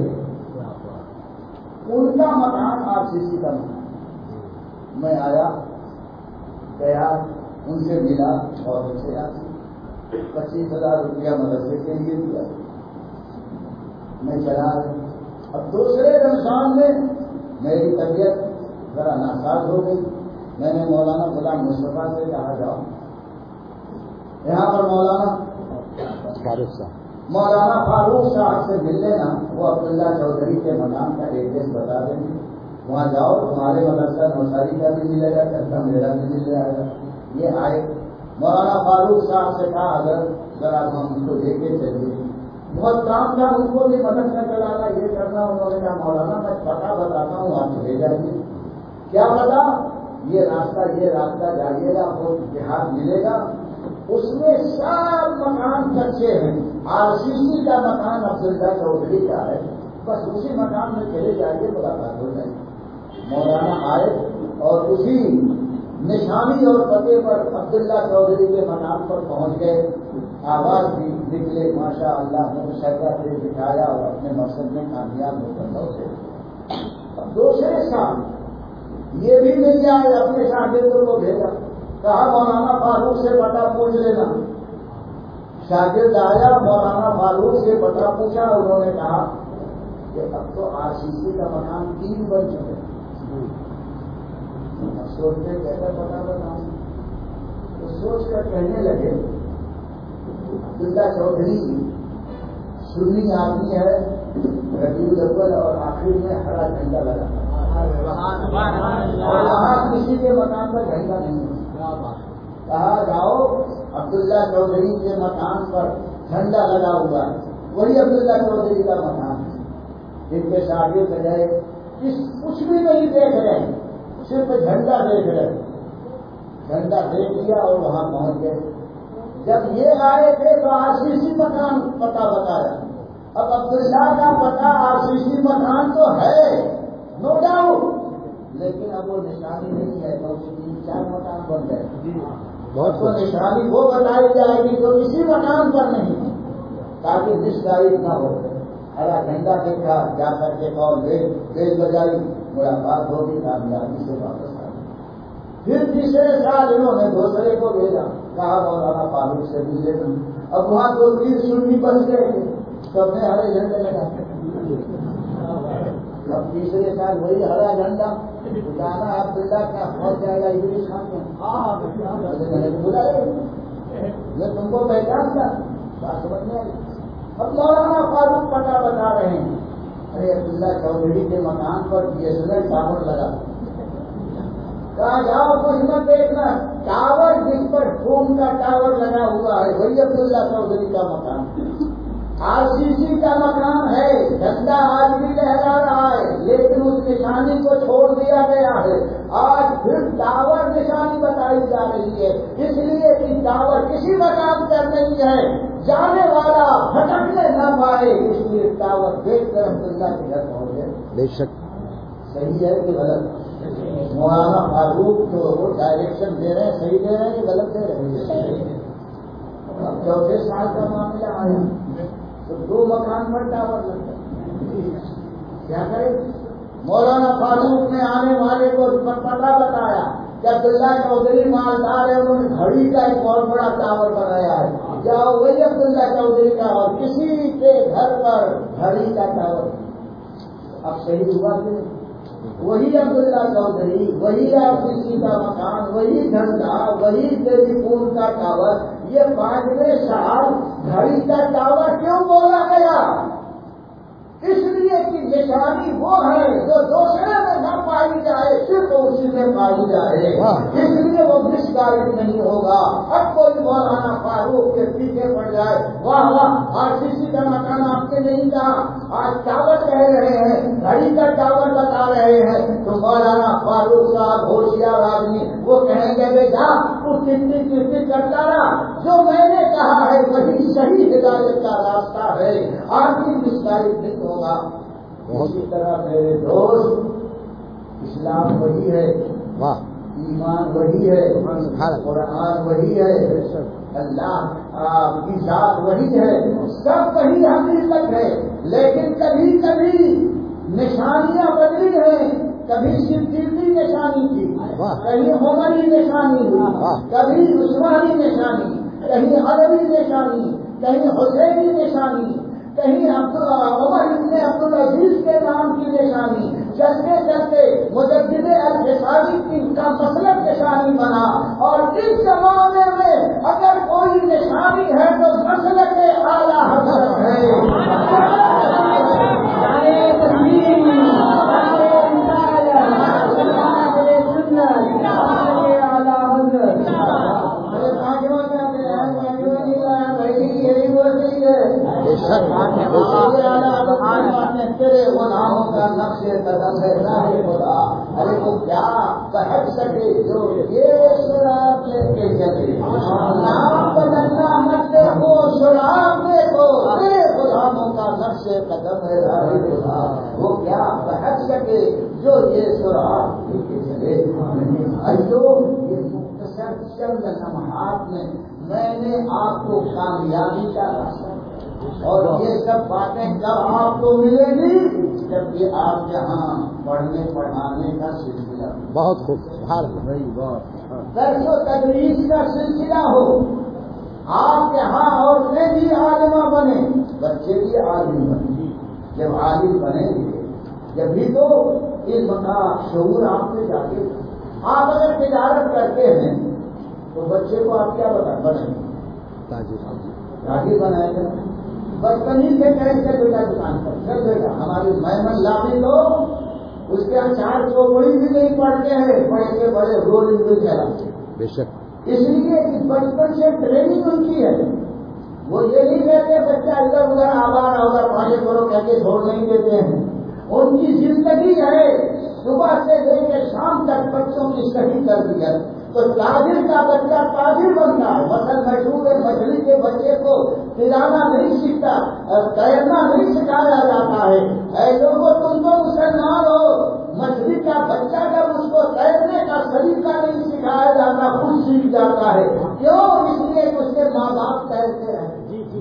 ان کا مکان آر سی سی کا مکان. میں آیا، گیا، ان سے ملا، بہت اچھے آدمی، پچیس ہزار روپیہ مدرسے کے لیے دیا. میں چلا رہا. اب دوسرے رمضان میں میری طبیعت ذرا ناساز ہو گئی. میں نے مولانا غلام مصطفیٰ سے کہا جاؤ یہاں پر مولانا فاروق صاحب مولانا فاروق صاحب سے مل لینا، وہ عبداللہ چودھری کے مکان کا ایڈریس بتا دیں گے. وہاں جاؤ، تمہارے مدرسہ نوساری کا بھی ملے گا، چرچا میرا بھی مل جائے گا. یہ آئے، مولانا فاروق صاحب سے کہا اگر ذرا ہم ان کو لے کے چلیے. بہت کام تھا ان کو بھی مدرسہ چلانا، یہ کرنا. انہوں نے کہا مولانا میں پتہ بتاتا ہوں، آپ چلے جائیے. کیا پتا؟ یہ راستہ یہ راستہ جائیے گا، وہ دیہات ملے گا، اس میں سب مکان کچے ہیں. آر سی سی کا مکان عبداللہ چودھری کا ہے، بس اسی مکان میں چلے جائیے، ملاقات ہو جائے. مولانا آئے اور اسی نشانی اور پتے پر عبداللہ چودھری کے مکان پر پہنچ گئے. آواز بھی نکلے، ماشاء اللہ نے شرکت سے دکھایا اور اپنے مقصد میں کامیاب ہو کر لوٹے. اب دوسرے سال یہ بھی نہیں آئے، اپنے شاگردوں کو بھیجا، کہا مولانا فاروق سے پتہ پوچھ لینا. شاگرد آیا، مولانا فاروق سے پتہ پوچھا. انہوں نے کہا کہ اب تو آر سی سی کا مکان تین بن چکے. سوچنے کیسا پتا بتاؤں، تو سوچ کر کہنے لگے عبداللہ چودھری سنی آدمی ہے، ربیع الاول اور آخر میں ہرا جھنڈا لگا، اور وہاں کسی کے مکان پر جھنڈا نہیں ہے. کہا جاؤ عبداللہ چودھری کے مکان پر جھنڈا لگا ہوا ہے، وہی عبداللہ چودھری کا مکان ہے، جن کے شادی کے گئے کچھ بھی نہیں دیکھ رہے ہیں، صرف جھنڈا دیکھ رہے ہیں، جھنڈا دیکھ لیا اور وہاں پہنچ گئے۔ جب یہ آئے تھے تو آر سی سی مکان پتہ بتایا، اب عبداللہ کا پتہ آر سی سی مکان تو ہے نو ڈاؤٹ، لیکن اب وہ نشانی نہیں ہے تو تین چار مکان بن گئے، بہت کو نشانی وہ بتائی جائے گی تو اسی مکان پر نہیں، تاکہ مشتعل نہ ہو۔ ہرا جھنڈا دیکھا، جا کر کے کال بیل بجائی، ملاقات ہوگی، کامیابی سے واپس آ گئی۔ پھر تیسرے سال انہوں نے دوسرے کو بھیجا، کہا مولانا فاروق سے بھی لے لوں۔ اب وہاں دو تین سنی بچ گئے تھے، سب نے ہرے جھنڈے لگائے۔ اب تیسرے سال وہی ہرا جھنڈا جانا عبداللہ کا پہنچ جائے گا ادریس خان کو بلا یہ تم کو پہچان تھا بات سمجھنے آئی۔ اب مولانا فاروق پتہ بتا رہے ہیں، ارے عبداللہ چودھری کے مکان پر B S N L tower لگا، کہا جاؤ کچھ مت دیکھنا، ٹاور جس پر فون کا ٹاور لگا ہوا ہے وہی عبداللہ چودھری کا مکان، آر سی سی کا مکان ہے، جھنڈا آج بھی لہرا رہا ہے، لیکن اس نشانی کو چھوڑ دیا گیا ہے۔ آج پھر ٹاور نشانی بتائی جا رہی ہے، اس لیے کہ ٹاور کسی مکان پر نہیں ہے، جانے والا بھٹکنے نہ پائے، اس لیے ٹاور دیکھ کر عبداللہ کے گھر پہنچ گئے۔ بے شک صحیح ہے کہ غلط؟ مولانا فاروق جو وہ ڈائریکشن دے رہے ہیں صحیح دے رہے ہیں کہ غلط دے رہے ہیں؟ اب چودہ سال کا معاملہ آیا تو دو مکان پر ٹاور لگتا، کیا کرے؟ مولانا فاروق نے آنے والے کو پتہ بتایا کہ عبداللہ چودھری مالدار ہے، انہوں نے گھڑی کا ایک بہت بڑا ٹاور بنایا ہے، جاؤ وہی عبداللہ چودھری کا، اور کسی کے گھر پر گھڑی کا ٹاور۔ اب صحیح ہوا کہ وہی عبداللہ چودھری، وہی آر سی سی کا مکان، وہی جھنڈا، وہی ٹیلی فون کا ٹاور، یہ پانچویں سال گھڑی کا ٹاور کیوں بولا گیا؟ اس لیے کہ نشانی وہ ہے جو دوسرے میں نہ پائی جائے، صرف اسی میں پائی جائے، اس لیے وہ مسگائڈ نہیں ہوگا۔ اب کوئی مولانا فاروق کے پیچھے پڑ جائے، واہ واہ آر سی سی کا مکان آپ نے نہیں کہا، آج ٹاور کہہ رہے ہیں، گھڑی کا ٹاور بتا رہے ہیں، تو مولانا فاروق صاحب ہوشیار آدمی وہ کہیں گے بیٹا تو کتنی کتنی کرتا رہا، جو میں نے کہا ہے وہی صحیح ہدایت کا راستہ ہے، آپ کی مسگائڈ نہیں ہوگا۔ اسی طرح میرے دوست اسلام وہی ہے، ایمان وہی ہے، قرآن وہی ہے، اللہ کی ذات وہی ہے، سب وہی حقیقت ہے، لیکن کبھی کبھی نشانیاں بدلی ہیں، کبھی صدیقی نشانی تھی، کہیں عمری نشانی ہوئی، کبھی عثمانی نشانی، کہیں عربی نشانی، کہیں حسینی نشانی، کہیں عمر ابن عبدالعزیز کے نام کی نشانی، چلتے چلتے مجدد الفسانی کی کا مسلک نشانی بنا، اور اس زمانے میں اگر کوئی نشانی ہے تو مسلک اعلیٰ حضرت ہے۔ تیرے غلاموں کا نقش قدم ہے راہ خدا، ارے وہ کیا بہت سکے جو یہ شراب لے کے چلے، نام بدلنا مت دیکھو شراب دیکھو، تیرے غلاموں کا نقش قدم ہے راہ خدا، وہ کیا بہت سکے جو یہ شراب لے کے چلے۔ جو یہ مختصر چند لمحات میں میں نے آپ کو کامیابی کا راستہ، اور یہ سب باتیں کب آپ کو ملیں گی جب یہ آپ یہاں پڑھنے پڑھانے کا سلسلہ، بہت خوب، درس و تدریس کا سلسلہ ہو، آپ یہاں عورتیں بھی عالمہ بنے، بچے بھی عالم بنے، جب عالم بنیں گے جب بھی تو اس کا شعور آپ سے جاگے۔ آپ اگر تجارت کرتے ہیں تو بچے کو آپ کیا بتا بنیں گے؟ راہی بنائے گا، بچپنی سے کہیں سے بیٹا دکان پر چل بیٹا ہماری محمد لامی لوگ اس کے چار چوپڑی بھی نہیں پڑھتے ہیں، پڑھ کے بڑے رول بھی چلاتے، بے شک اس لیے کہ بچپن سے ٹریننگ ان کی ہے. وہ یہ نہیں کہتے بچہ ادھر ادھر آبار ادھر پانی کرو کہہ کے چھوڑ نہیں دیتے ہیں. ان کی زندگی ہے صبح سے لے کے شام تک بچوں کی صحیح کر دیا. تو تاجر کا بچہ تاجر بنتا ہے. مثلا مشہور ہے مچھلی کے بچے کو تیرانا نہیں سیکھتا, تیرنا نہیں سکھایا جاتا ہے. اے لوگوں تم تو مسلمان ہو, مچھلی کا بچہ جب اس کو تیرنے کا طریقہ نہیں سکھایا جاتا خود سیکھ جاتا ہے. کیوں؟ اس لیے اس کے ماں باپ تیرتے ہیں.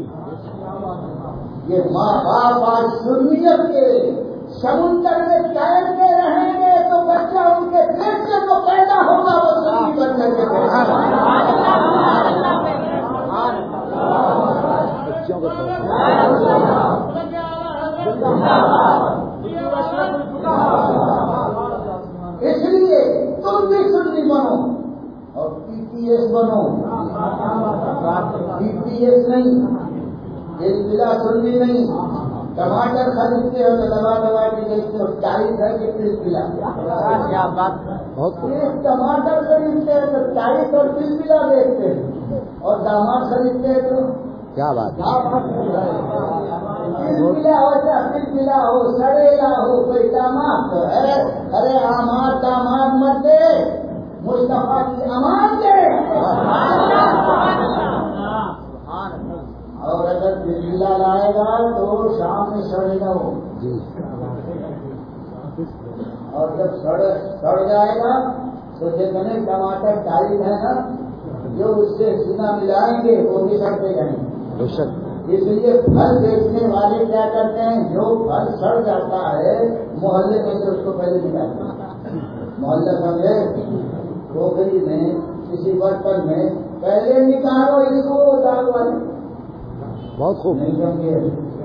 یہ ماں باپ آج سنیت کے سمندر میں تیرتے رہیں گے تو بچہ ان کے پیٹ سے تو پیدا ہوگا وہ سنی بچے کے اس لیے تم بھی سنی بنو اور پی پی ایس بنو. پی پی ایس نہیں, بلا سنی نہیں. ٹماٹر خریدتے ہو تو دبا دبا کے دیکھتے ہو چالیس ہے کہ تیس پلا. کیا بات ٹماٹر خریدتے ہیں تو چالیس اور تیس پلا دیکھتے ہیں, اور داماد خریدتے ہیں تو کیا بات پلا ہو چاہے تیس پلا ہو سڑیلا ہو کوئی داماد تو ہے. ارے آماد داماد مت دے, مصطفیٰ کی امان دے. اور اگر بجلا لائے گا تو شام میں سڑے گا وہ, اور جب سڑ سڑ جائے گا تو جتنے ٹماٹر ٹائٹ ہے نا جو اس سے سینا ملائیں گے وہ بھی سڑتے جائیں گے. اس لیے پھل بیچنے والے کیا کرتے ہیں, جو پھل سڑ جاتا ہے محلے میں سے اس کو پہلے نکالتے ہیں. محلے سمجھے, ٹوکری میں کسی برتن میں پہلے نکالو اس کو دال والے. بہت خوب. نہیں سمجھے؟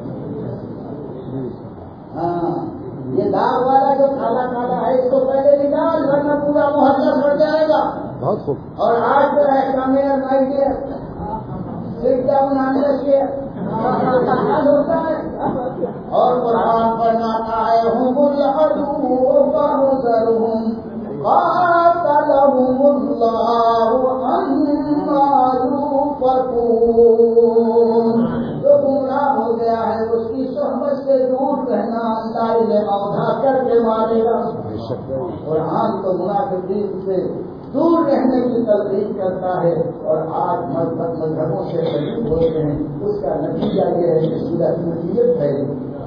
ہاں, یہ داغ والا جو کالا کالا ہے اس کو پہلے نکال ورنہ پورا محلہ سڑ جائے گا. بہت خوب. اور آج جو ہے کمیئر مائی کے سیٹ ڈاؤن آنے کے ہوتا ہے اور قرآن فرماتا ہے ہم العدو فاحذرهم قاتلهم الله عما يؤفكون. جو گمراہ ہو گیا ہے اس کی صحبت سے دور رہنا اللہ نے اوجھا کر کے مارے گا. قرآن تو منافقین سے دور رہنے کی تلقین کرتا ہے, اور آج مذہب مذہبوں سے قریب ہوتے ہیں. اس کا نتیجہ یہ ہے کہ سیدھا نتیجت ہے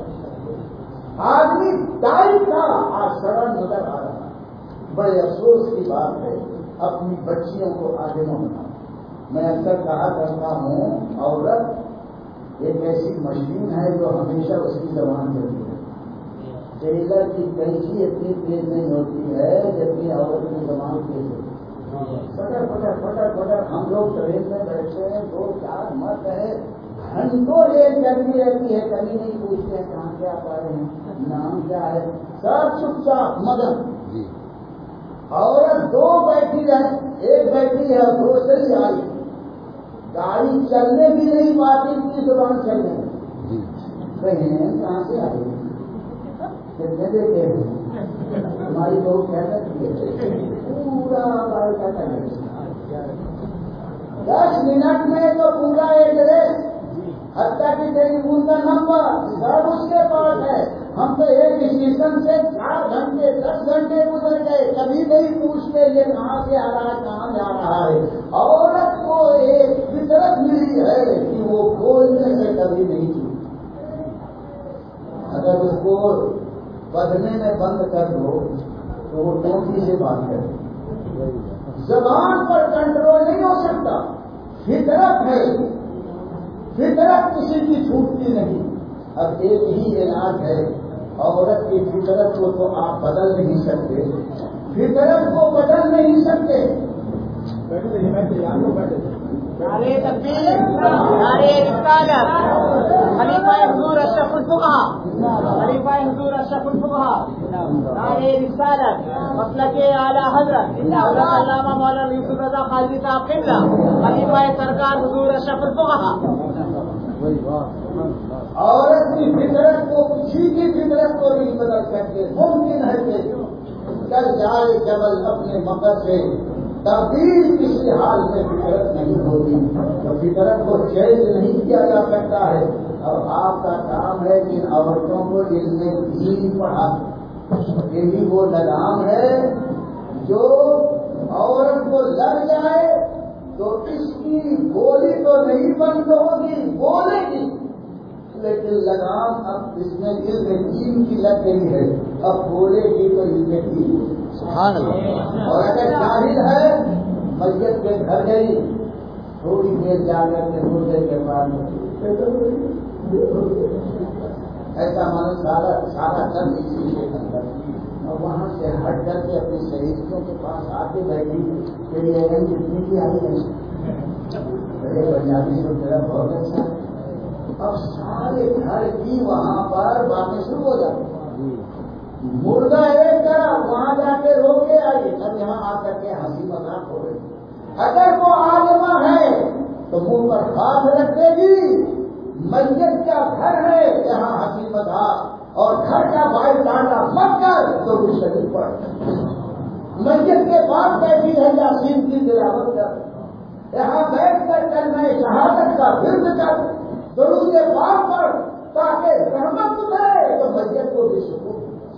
آدمی ڈائی تھا آج سڑا نظر آ رہا. بڑے افسوس کی بات ہے, اپنی بچیوں کو آگے نہ بنا. میں اکثر کہا کرتا ہوں عورت ایک ایسی مشین ہے جو ہمیشہ اس کی زبان چلتی ہے. ٹیلر کی کینچی اتنی تیز نہیں ہوتی ہے جتنی عورت کی زبان تیز ہوتی ہے. پٹر پٹر پٹر پٹر ہم لوگ ٹرین میں بیٹھتے ہیں دو چار مت ہے گھنٹوں ریل چلتی رہتی ہے, کبھی نہیں پوچھتے ہیں کہاں سے آپ آئے ہیں, نام کیا ہے, سب چپ چاپ مدد. عورت دو بیٹھی ہے, ایک بیٹھی ہے دوسری آئی, گاڑی چلنے بھی نہیں پاتی کی زبان چلنے. بہن کہاں سے آئی, کتنے بیٹے ہیں, ہماری بہو کیا کرتی ہے, پورا بال کا کرے دس منٹ میں تو پورا ایڈریس حتیٰ کہ ٹیلی فون کا نمبر سب اس کے پاس ہے. ہم تو ایک اسٹیشن سے چار گھنٹے دس گھنٹے گزر گئے, کبھی نہیں پوچھتے یہ کہاں سے آ رہا ہے کہاں جا رہا ہے. عورت کو ایک فطرت ملی ہے کہ وہ بولنے سے کبھی نہیں چوکتی. اگر اس کو بدلنے میں بند کر دو تو وہ ٹوٹی سے بات کرے. زبان پر کنٹرول نہیں ہو سکتا, فطرت ہے, فطرت کسی کی چھوٹتی نہیں. اب ایک ہی علاج ہے, عورت کی فطرت کو تو آپ بدل نہیں سکتے, فطرت کو بدل نہیں سکتے. نعرے تکبیر, نعرے رسالت, خلیفہ حضور اشرف الفقہا, خلیفہ حضور اشرف الفقہا, نعرے رسالت, مسلک اعلیٰ حضرت حضرت علامہ مولانا یوسف رضا قاضی صاحب قبلہ, خلیفہ سرکار حضور اشرف الفقہا. عورت کی فطرت کو کسی کی فطرت کو نہیں بدل سکتے. ممکن ہے کہ کل جائے جبل اپنے مکر سے تبدیل کسی حال میں فطرت نہیں ہوتی، تو فطرت کو چینج نہیں کیا جا سکتا ہے۔ اب آپ کا کام ہے کہ عورتوں کو علم دین پڑھا، یہی وہ لگام ہے جو عورت کو لگ جائے تو اس کی گولی تو نہیں بند ہوگی، بولے گی، لیکن لگام اب اس میں علم دین کی لگ گئی ہے، اب بولے گی تو علم دین۔ سبحان اللہ۔ اور اگر جاہل ہے، میت کے گھر گئی، تھوڑی دیر جا کر کے مردے کے پاس ایسا من سارا سارا دن اسی کے اندر، اور وہاں سے ہٹ کر کے اپنی سہیلیوں کے پاس آ کے بیٹھی، میری اہم جتنی کی آئی ہے پنجابی کو میرا بہت اچھا ہے۔ اب سارے گھر کی وہاں پر باتیں شروع ہو جاتی، مردہ ایک طرف وہاں جا کے رو کے آئیے، سب یہاں آ کر کے ہنسی مذاق ہو رہی۔ اگر وہ عالمہ ہے تو منہ پر ہاتھ رکھے گی، میت کا گھر ہے یہاں ہنسی مذاق اور گھر کا بھائی ڈانٹا مت کر تو بھی شریف پڑ، میت کے پاس بیٹھی ہے یاسین کی تلاوت کر، یہاں بیٹھ کر کلمہ شہادت کا ورد کر، درود پاک پر، تاکہ رحمت اترے تو میت کو بھی سکون۔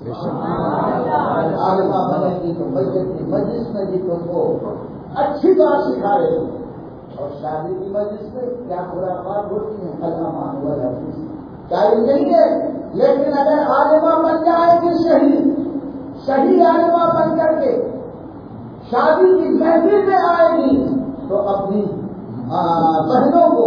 عالمہ بنے گی تو میت کی مجلس میں بھی تم کو اچھی بات سکھائے، اور شادی کی مجلس میں کیا خرافات ہوتی ہیں علامہ والا ٹائم نہیں ہے، لیکن اگر عالمہ بن جائے گی صحیح صحیح عالمہ بن کر کے شادی کی محفل میں آئے گی تو اپنی بہنوں کو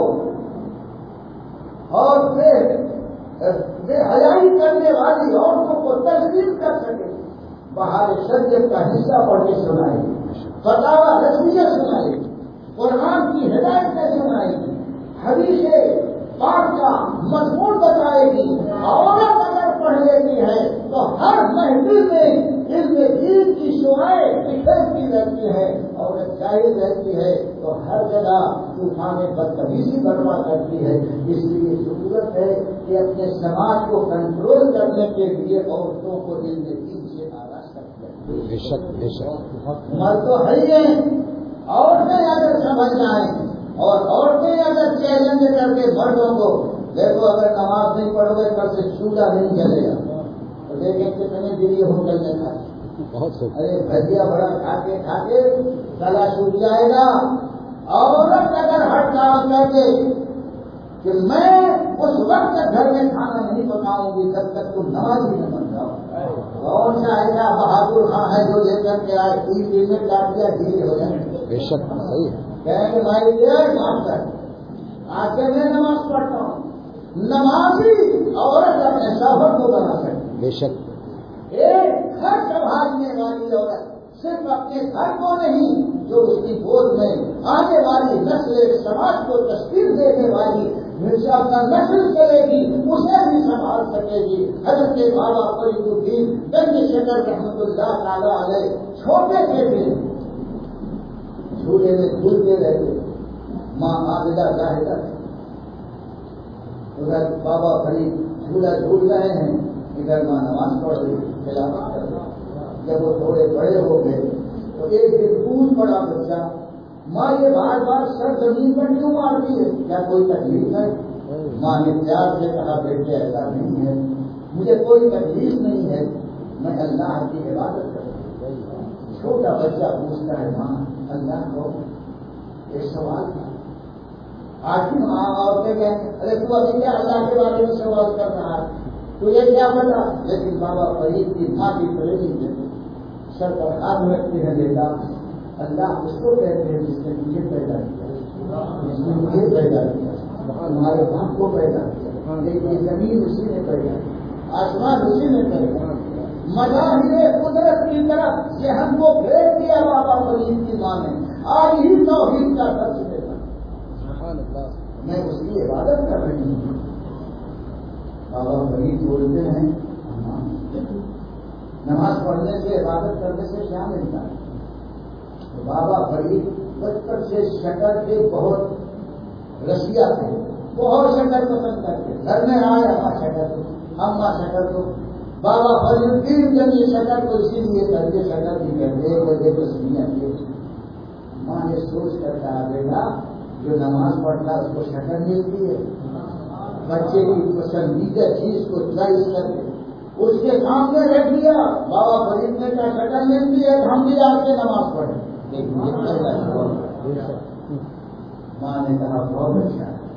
اور پھر بے حیائی کرنے والی عورتوں کو تسلیم کر سکے، بہار شریعت کا حصہ پڑھ کے سنائے گی، فتاوی رسمیہ سنائے گی، قرآن کی ہدایتیں سنائے گی، حدیث پاک کا مضمون بتائے گی۔ عورت اگر پڑھ لیتی ہے تو ہر محفل میں علم دین کی شعائیں بکھرتی رہتی ہے، اور جائز رہتی ہے تو ہر جگہ طوفان بدتمیزی برپا کرتی ہے۔ اس لیے ضرورت ہے کہ اپنے سماج کو کنٹرول کرنے کے لیے عورتوں کو علم دین سے آراستہ کیا۔ بے شک بے شک۔ مرد تو ہے ہی ہیں، عورتیں اگر سمجھ جائیں اور عورتیں اگر چیلنج کر کے مردوں کو، دیکھو اگر نماز نہیں پڑھو گے کل سے چولہا نہیں جلے گا، تو دیکھیں کتنے دلی ہوٹل میں کھائے، بہت خوب۔ ارے بھجیا بڑا کھا کے کھا کے گلا سوکھ جائے گا۔ عورت اگر ہٹ کام کر دے کہ میں اس وقت تک گھر میں کھانا نہیں پکاؤں گی جب تک تم نماز ہی نہ بن جاؤ، کون سا ایسا بہادر خاں ہے جو لے کر کے آئے تین دن میں ڈال دیا ڈھیل ہو جائے؟ بے شک صحیح ہے۔ کہیں کہ بھائی معاف کر، آج کے میں نماز پڑھتا ہوں۔ نمازی عورت اپنے شوہر کو بنا سکتی، بے شک۔ ایک گھر سنبھالنے والی عورت صرف اپنے گھر کو نہیں، جو اس کی گود میں آنے والی نسل سماج کو تشکیل دینے والی اپنا نسل چلے گی اسے بھی سنبھال سکے گی۔ حضرت بابا فرید الدین گنج شکر رحمۃ اللہ تعالی علیہ چھوٹے سے بھی جھولے میں جھولتے رہتے، ماں عابدہ زاہدہ ادھر بابا فرید جھولا جھول رہے ہیں، ادھر ماں نماز پڑھ رہی تلاوت کر رہی۔ جب وہ تھوڑے بڑے ہو گئے تو ایک دن پوچھ پڑا بچہ، ماں یہ بار بار سر زمین پر کیوں مارتی ہے، کیا کوئی تکلیف ہے؟ ماں نے پیار سے کہا بیٹے ایسا نہیں ہے، مجھے کوئی تکلیف نہیں ہے، میں اللہ کی عبادت کرتا ہوں۔ چھوٹا بچہ پوچھتا ہے ماں اللہ کو ایک سوال تھا، آج بھی ماں عورتیں کہیں ارے تو ابھی کیا اللہ کے بارے میں سوال کر رہا ہے، تجھے کیا پتا؟ لیکن بابا فرید کی ماں کی ٹریننگ دیتے سر پر ہاتھ رکھتے ہیں، بیٹا اللہ اس کو کہتے ہیں جس نے مجھے پیدا کیا، جس نے مجھے پیدا کیا، تمہارے باپ کو پیدا کیا، لیکن یہ زمین اسی نے پیدا کیا، آسمان اسی نے پیدا کیا، مظاہر قدرت کی طرف ذہن کو پھیر دیا بابا فرید کی ماں نے، آج ہی توحید کا درس دیتا، میں اس کی عبادت کر رہی ہوں۔ بابا فرید بولتے ہیں نماز پڑھنے سے عبادت کرنے سے کیا ملتا ہے؟ تو بابا فرید بچپن سے شکر کے بہت رسیا تھے، بہت شکر پسند کرتے، گھر میں آئے اماں شکر دو اماں شکر دو، بابا فرید تین جب یہ شکر کو اسی لیے کر کے شکر بھی کرتے ایک وجہ تصویر ماں نے سوچ کر کہا بیٹا جو نماز پڑھتا ہے اس کو شکل ملتی ہے، بچے کی پسندیدہ چیز کو چوائس کر کے اس کے سامنے رکھ دیا. بابا فرید نے کہا شکل ملتی ہے ہم بھی آپ سے نماز پڑھیں. ماں نے کہا بہت اچھا ہے.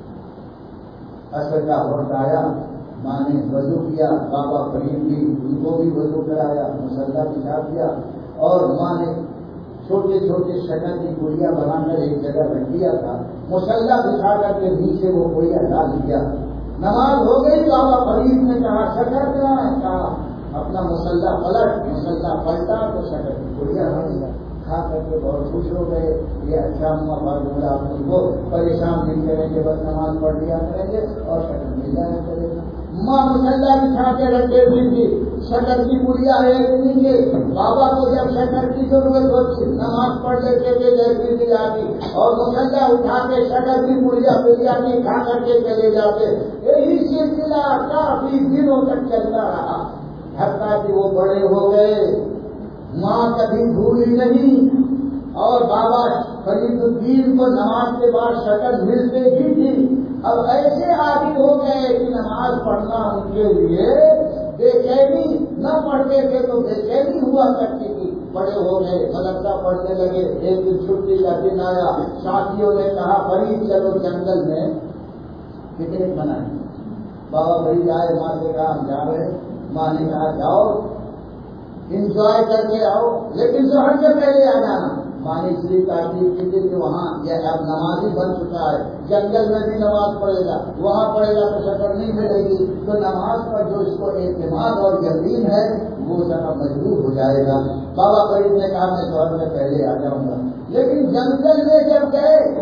اصل کا وقت آیا، ماں نے وضو کیا، بابا فرید بھی ان کو بھی وضو کرایا، مسلح بچھا دیا، اور ماں نے چھوٹے چھوٹے شکل کی گڑیا بنا کر ایک جگہ رکھ دیا تھا. مسلح بچھا کر کے نیچے وہ گڑیا ڈال دیا. نماز ہو گئی. بابا فرید نے کہا شکر کیا ہے؟ کہا اپنا مسلح پلٹ. مسلح پلٹا تو شکر کی گڑیا بنی. کھا کر کے بہت خوش ہو گئے. یہ اچھا ہوا بات آپ کو پریشان نہیں کریں گے، بس نماز پڑھ لیا کریں گے اور شکر مل جایا کرے گا. ماں مسلح بچھا کے رکھے ہوئی تھی، شکر کی گڑیا ایک نیچے. بابا کو جب شکر کی ضرورت ہوتی نماز پڑھ لیتے تھے جیسی بھی آتی، اور مسلح اٹھا کے شکر کی گڑیا بریانی کھا کر کے چلے جاتے. یہی سلسلہ کافی دنوں تک چلتا رہا، حتیٰ کہ وہ بڑے ہو گئے. ماں کبھی بھولی نہیں، اور بابا فرید الدین کو نماز کے بعد شکل ملتے ہی تھی. اب ایسے عادی ہو گئے کہ نماز پڑھنا ان کے لیے بے چینی، نہ پڑھتے تھے تو بے چینی ہوا کرتی تھی. بڑے ہو گئے، مدرسہ پڑھنے لگے. ایک دن چھٹی کا دن آیا، ساتھیوں نے کہا فرید چلو جنگل میں پکنک منائیں. بابا فرید آئے، ماں سے کہا ہم جا رہے. ماں نے کہا جاؤ انجوائے کر کے آؤ، لیکن ظہر سے پہلے آ جانا. ماں نے اس لیے تعریف کی تھی کہ وہاں یہ اب نماز ہی بن چکا ہے، جنگل میں بھی نماز پڑھے گا، وہاں پڑھے گا تو شکر نہیں ملے گی. تو نماز پر جو اس کو اعتماد اور یقین ہے وہ ذرا مجبور ہو جائے گا. بابا فرید نے کہا میں ظہر سے پہلے آ جاؤں گا. لیکن جنگل میں جب گئے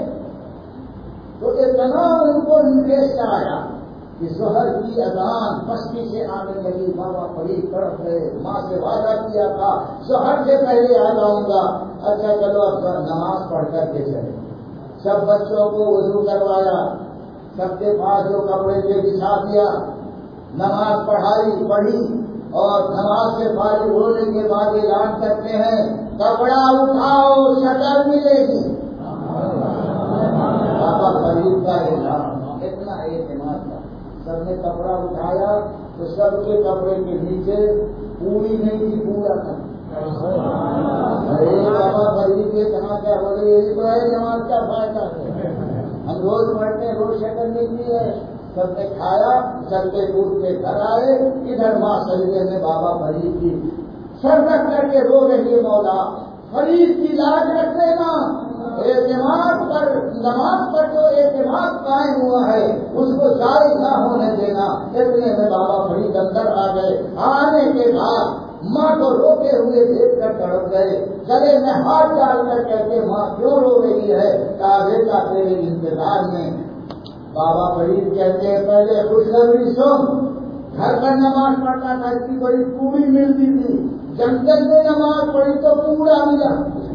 تو اتنا ان کو انٹرسٹ آیا کہ ظہر کی اذان پستی سے آنے لگی. بابا فرید طرف گئے، ماں سے وعدہ کیا تھا ظہر سے پہلے آ جاؤں گا. اچھا چلو اب نماز پڑھ کر کے چلے. سب بچوں کو وضو کروایا، سب کے پاس جو کپڑے تھے بچھا دیا، نماز پڑھائی پڑھی، اور نماز سے فارغ ہونے کے بعد اعلان کرتے ہیں کپڑا اٹھاؤ شکل ملے گی. بابا فرید کا اعلان اتنا اعتماد تھا. سب نے کپڑا اٹھایا تو سب کے کپڑے کے نیچے پوری نہیں تھی، پورا تھا. ارے بابا فرید کے کہاں کیا بولے یہی تو ہے نماز کا فائدہ ہے. ہم روز پڑھتے ہیں، روز شکل ملتی ہے. سب نے کھایا، چلتے کود کے گھر آئے. ادھر ماں سجدے میں بابا فرید کی سر رکھ کر کے رو رہی ہے مولا فرید کی لاج رکھ لینا. اعتماد پر نماز پر جو اعتماد قائم ہوا ہے اس کو جاری نہ ہونے دینا. اتنے میں بابا فرید اندر آ گئے. آنے کے بعد ماں کو روتے ہوئے دیکھ کر تڑپ گئے. گلے میں ہاتھ ڈال کر کہتے ماں کیوں رو رہی ہے؟ کہا بیٹا تیرے انتظار میں. بابا فرید کہتے ہیں پہلے خوشخبری سن، گھر پر نماز پڑھتا تھا اس کی بڑی پوری ملتی تھی، جنگل میں نماز پڑھی تو پورا ملا.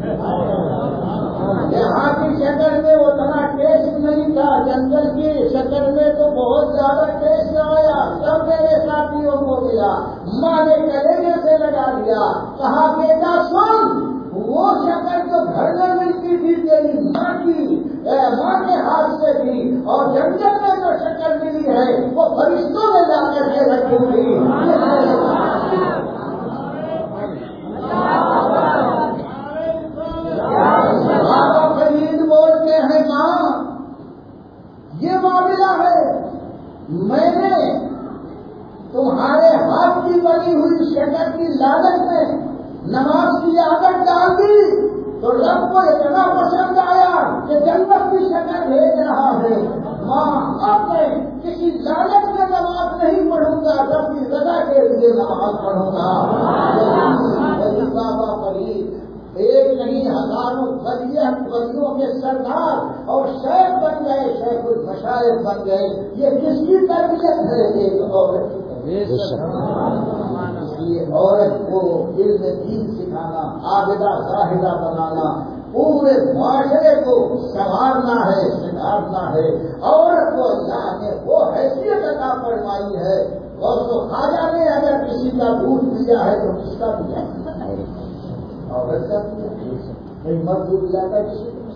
یہاں کی شکل میں اتنا ٹیسٹ نہیں تھا، جنگل کی شکل میں تو بہت زیادہ ٹیسٹ آیا. سب میرے ساتھیوں کو ملا. ماں نے کلیجے سے لگا دیا، کہا بیٹا سن، وہ شکل جو گھر میں ملتی تھی تیری ماں کی ماں کے ہاتھ سے بھی، اور جنگل میں جو شکل ملی ہے وہ فرشتوں نے لا کر کے رکھی ہوئی. بابا فرید بولتے ہیں ماں یہ معاملہ ہے، میں نے تمہارے ہاتھ کی بنی ہوئی شکل کی لالچ میں نماز کی عادت ڈال دی تو رب کو اتنا پسند آیا کہ جنت کی شکل بھیج رہا ہے. ماں اب میں کسی لالچ میں نماز نہیں پڑھوں گا، رب کی رضا کے لیے نماز پڑھوں گا. بابا فرید ایک نہیں ہزاروں ولیوں کے سردار اور شیخ بن گئے، شیخ المشائخ بن گئے. یہ کس کی تربیت ہے؟ ایک عورت کی. اس لیے عورت کو علم دین سکھانا، عابدہ زاہدہ بنانا، پورے معاشرے کو سنوارنا ہے، سدھارنا ہے. عورت کو اللہ نے وہ حیثیت عطا فرمائی ہے. اور تو خواجہ نے اگر کسی کا دودھ پیا ہے تو کس کا پیا؟ عورت کا پیا، مرد دودھ لاتا کسی کو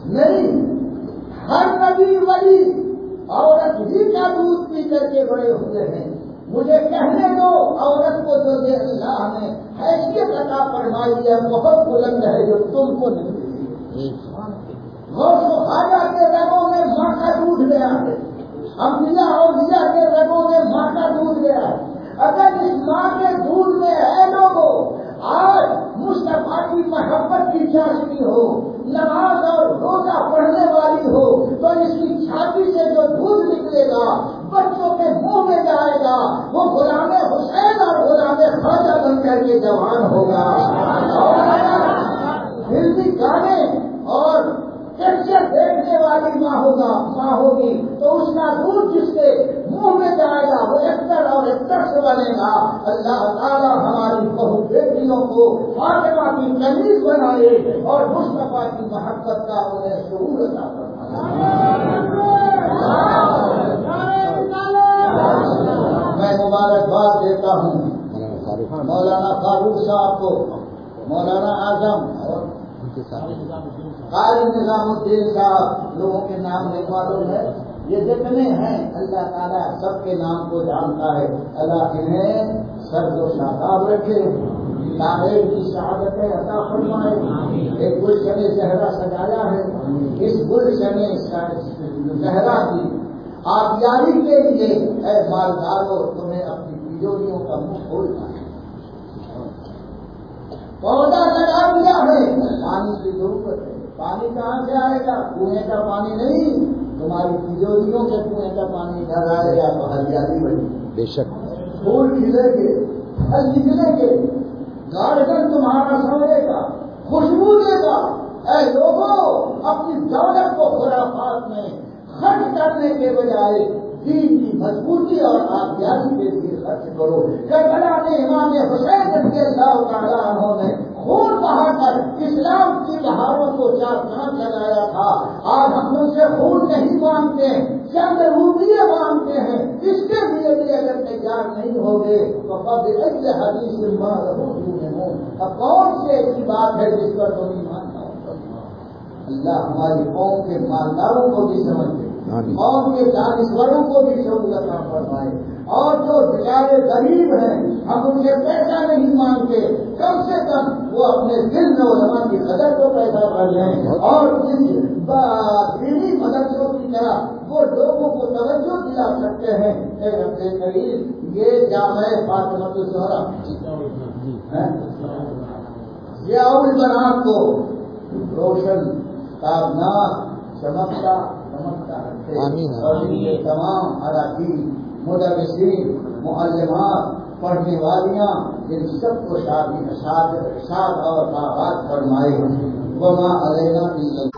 نہیں، ہر نبی ولی عورت ہی کا دودھ پی کر کے بڑے ہوئے ہیں. مجھے کہنے دو عورت کو جو یہ اللہ نے حیثیت عطا فرمائی ہے بہت بلند ہے جو تم کو نہیں ملی. غوث و خواجہ کے رگوں میں ماں کا دودھ گیا ہے، انبیاء اولیاء کے رگوں میں ماں کا دودھ گیا ہے. اگر اس ماں کے دودھ میں ہے لوگوں آج مصطفیٰ کی محبت کی چاشنی ہو، نماز اور روزہ پڑھنے والی ہو، تو اس کی چھاتی سے جو دودھ نکلے گا بچوں کے منہ میں جائے گا وہ غلام حسین اور غلام خواجہ بن کر کے جوان ہوگا. ہندی گانے اور کیسٹ دیکھنے والی ماں ہوگا ماں ہوگی تو اس کا دودھ جس کے منہ میں جائے گا وہ ایکٹر اور ایکٹر سے بنے گا. اللہ تعالیٰ ہماری بہو بیٹیوں کو فاطمہ کی قمیص بنائے اور مصطفیٰ کی محبت کا انہیں شعور عطا فرمائے. میں مبارکباد دیتا ہوں مولانا فاروق صاحب کو، مولانا اعظم اور قاری نظام الدین صاحب، لوگوں کے نام نہیں معلوم ہے، یہ جتنے ہیں اللہ تعالیٰ سب کے نام کو جانتا ہے. اللہ انہیں سرد و شاداب رکھے، تاریخ کی شہادتیں عطا فرمائے. ایک گلشن زہرا سجایا ہے، اس گلشن زہرا کی آبیاری کے لیے اے مالداروں تمہیں اپنی تجوریوں کا منہ کھولنا ہے. پودا لگا دیا ہے، پانی کی ضرورت ہے. پانی کہاں سے آئے گا؟ کنویں کا پانی نہیں، تمہاری تجوریوں کے کنویں کا پانی ادھر آئے گا تو ہریالی بڑھی. بے شک پھول کھلے گے، پھل نکلیں گے، گارڈن تمہارا سمجھے گا، خوشبو دے گا. اے لوگوں اپنی دولت کو خرافات میں خرچ کرنے کے بجائے دین کی مضبوطی اور آبیاری کے لیے خرچ کرو. کربلا میں امام حسین رضی اللہ تعالیٰ عنہ نے خون بہا کر اسلام کی بہاروں کو چار چاند لگایا تھا. آج ہم ان سے خون نہیں مانگتے، چند روپیے مانگتے ہیں. اس کے لیے بھی اگر تیار نہیں ہوگے تو اب ایسے حدیث اب کون سی ایسی بات ہے جس پر تو نہیں مانتا. اللہ ہماری قوم کے مالداروں کو بھی سمجھ دے، قوم کے دانشوروں کو بھی شعور عطا فرمائے. اور جو بیچارے غریب ہیں ہم ان سے پیسہ نہیں مانگتے، کم سے کم وہ اپنے دل میں علماء کی قدر کو پیدا کر لیں اور دینی مدرسوں کی طرح وہ لوگوں کو توجہ دلا سکتے ہیں. اے رب کریم یہ جامع فاطمہ الزہرا ضیاء البنات کو روشن تابناک چمکتا چمکتا رکھے اور ان کے تمام اراکین مدرسین معلمات پڑھنے والیاں ان سب کو شاد اور آباد فرمائے. وما علینا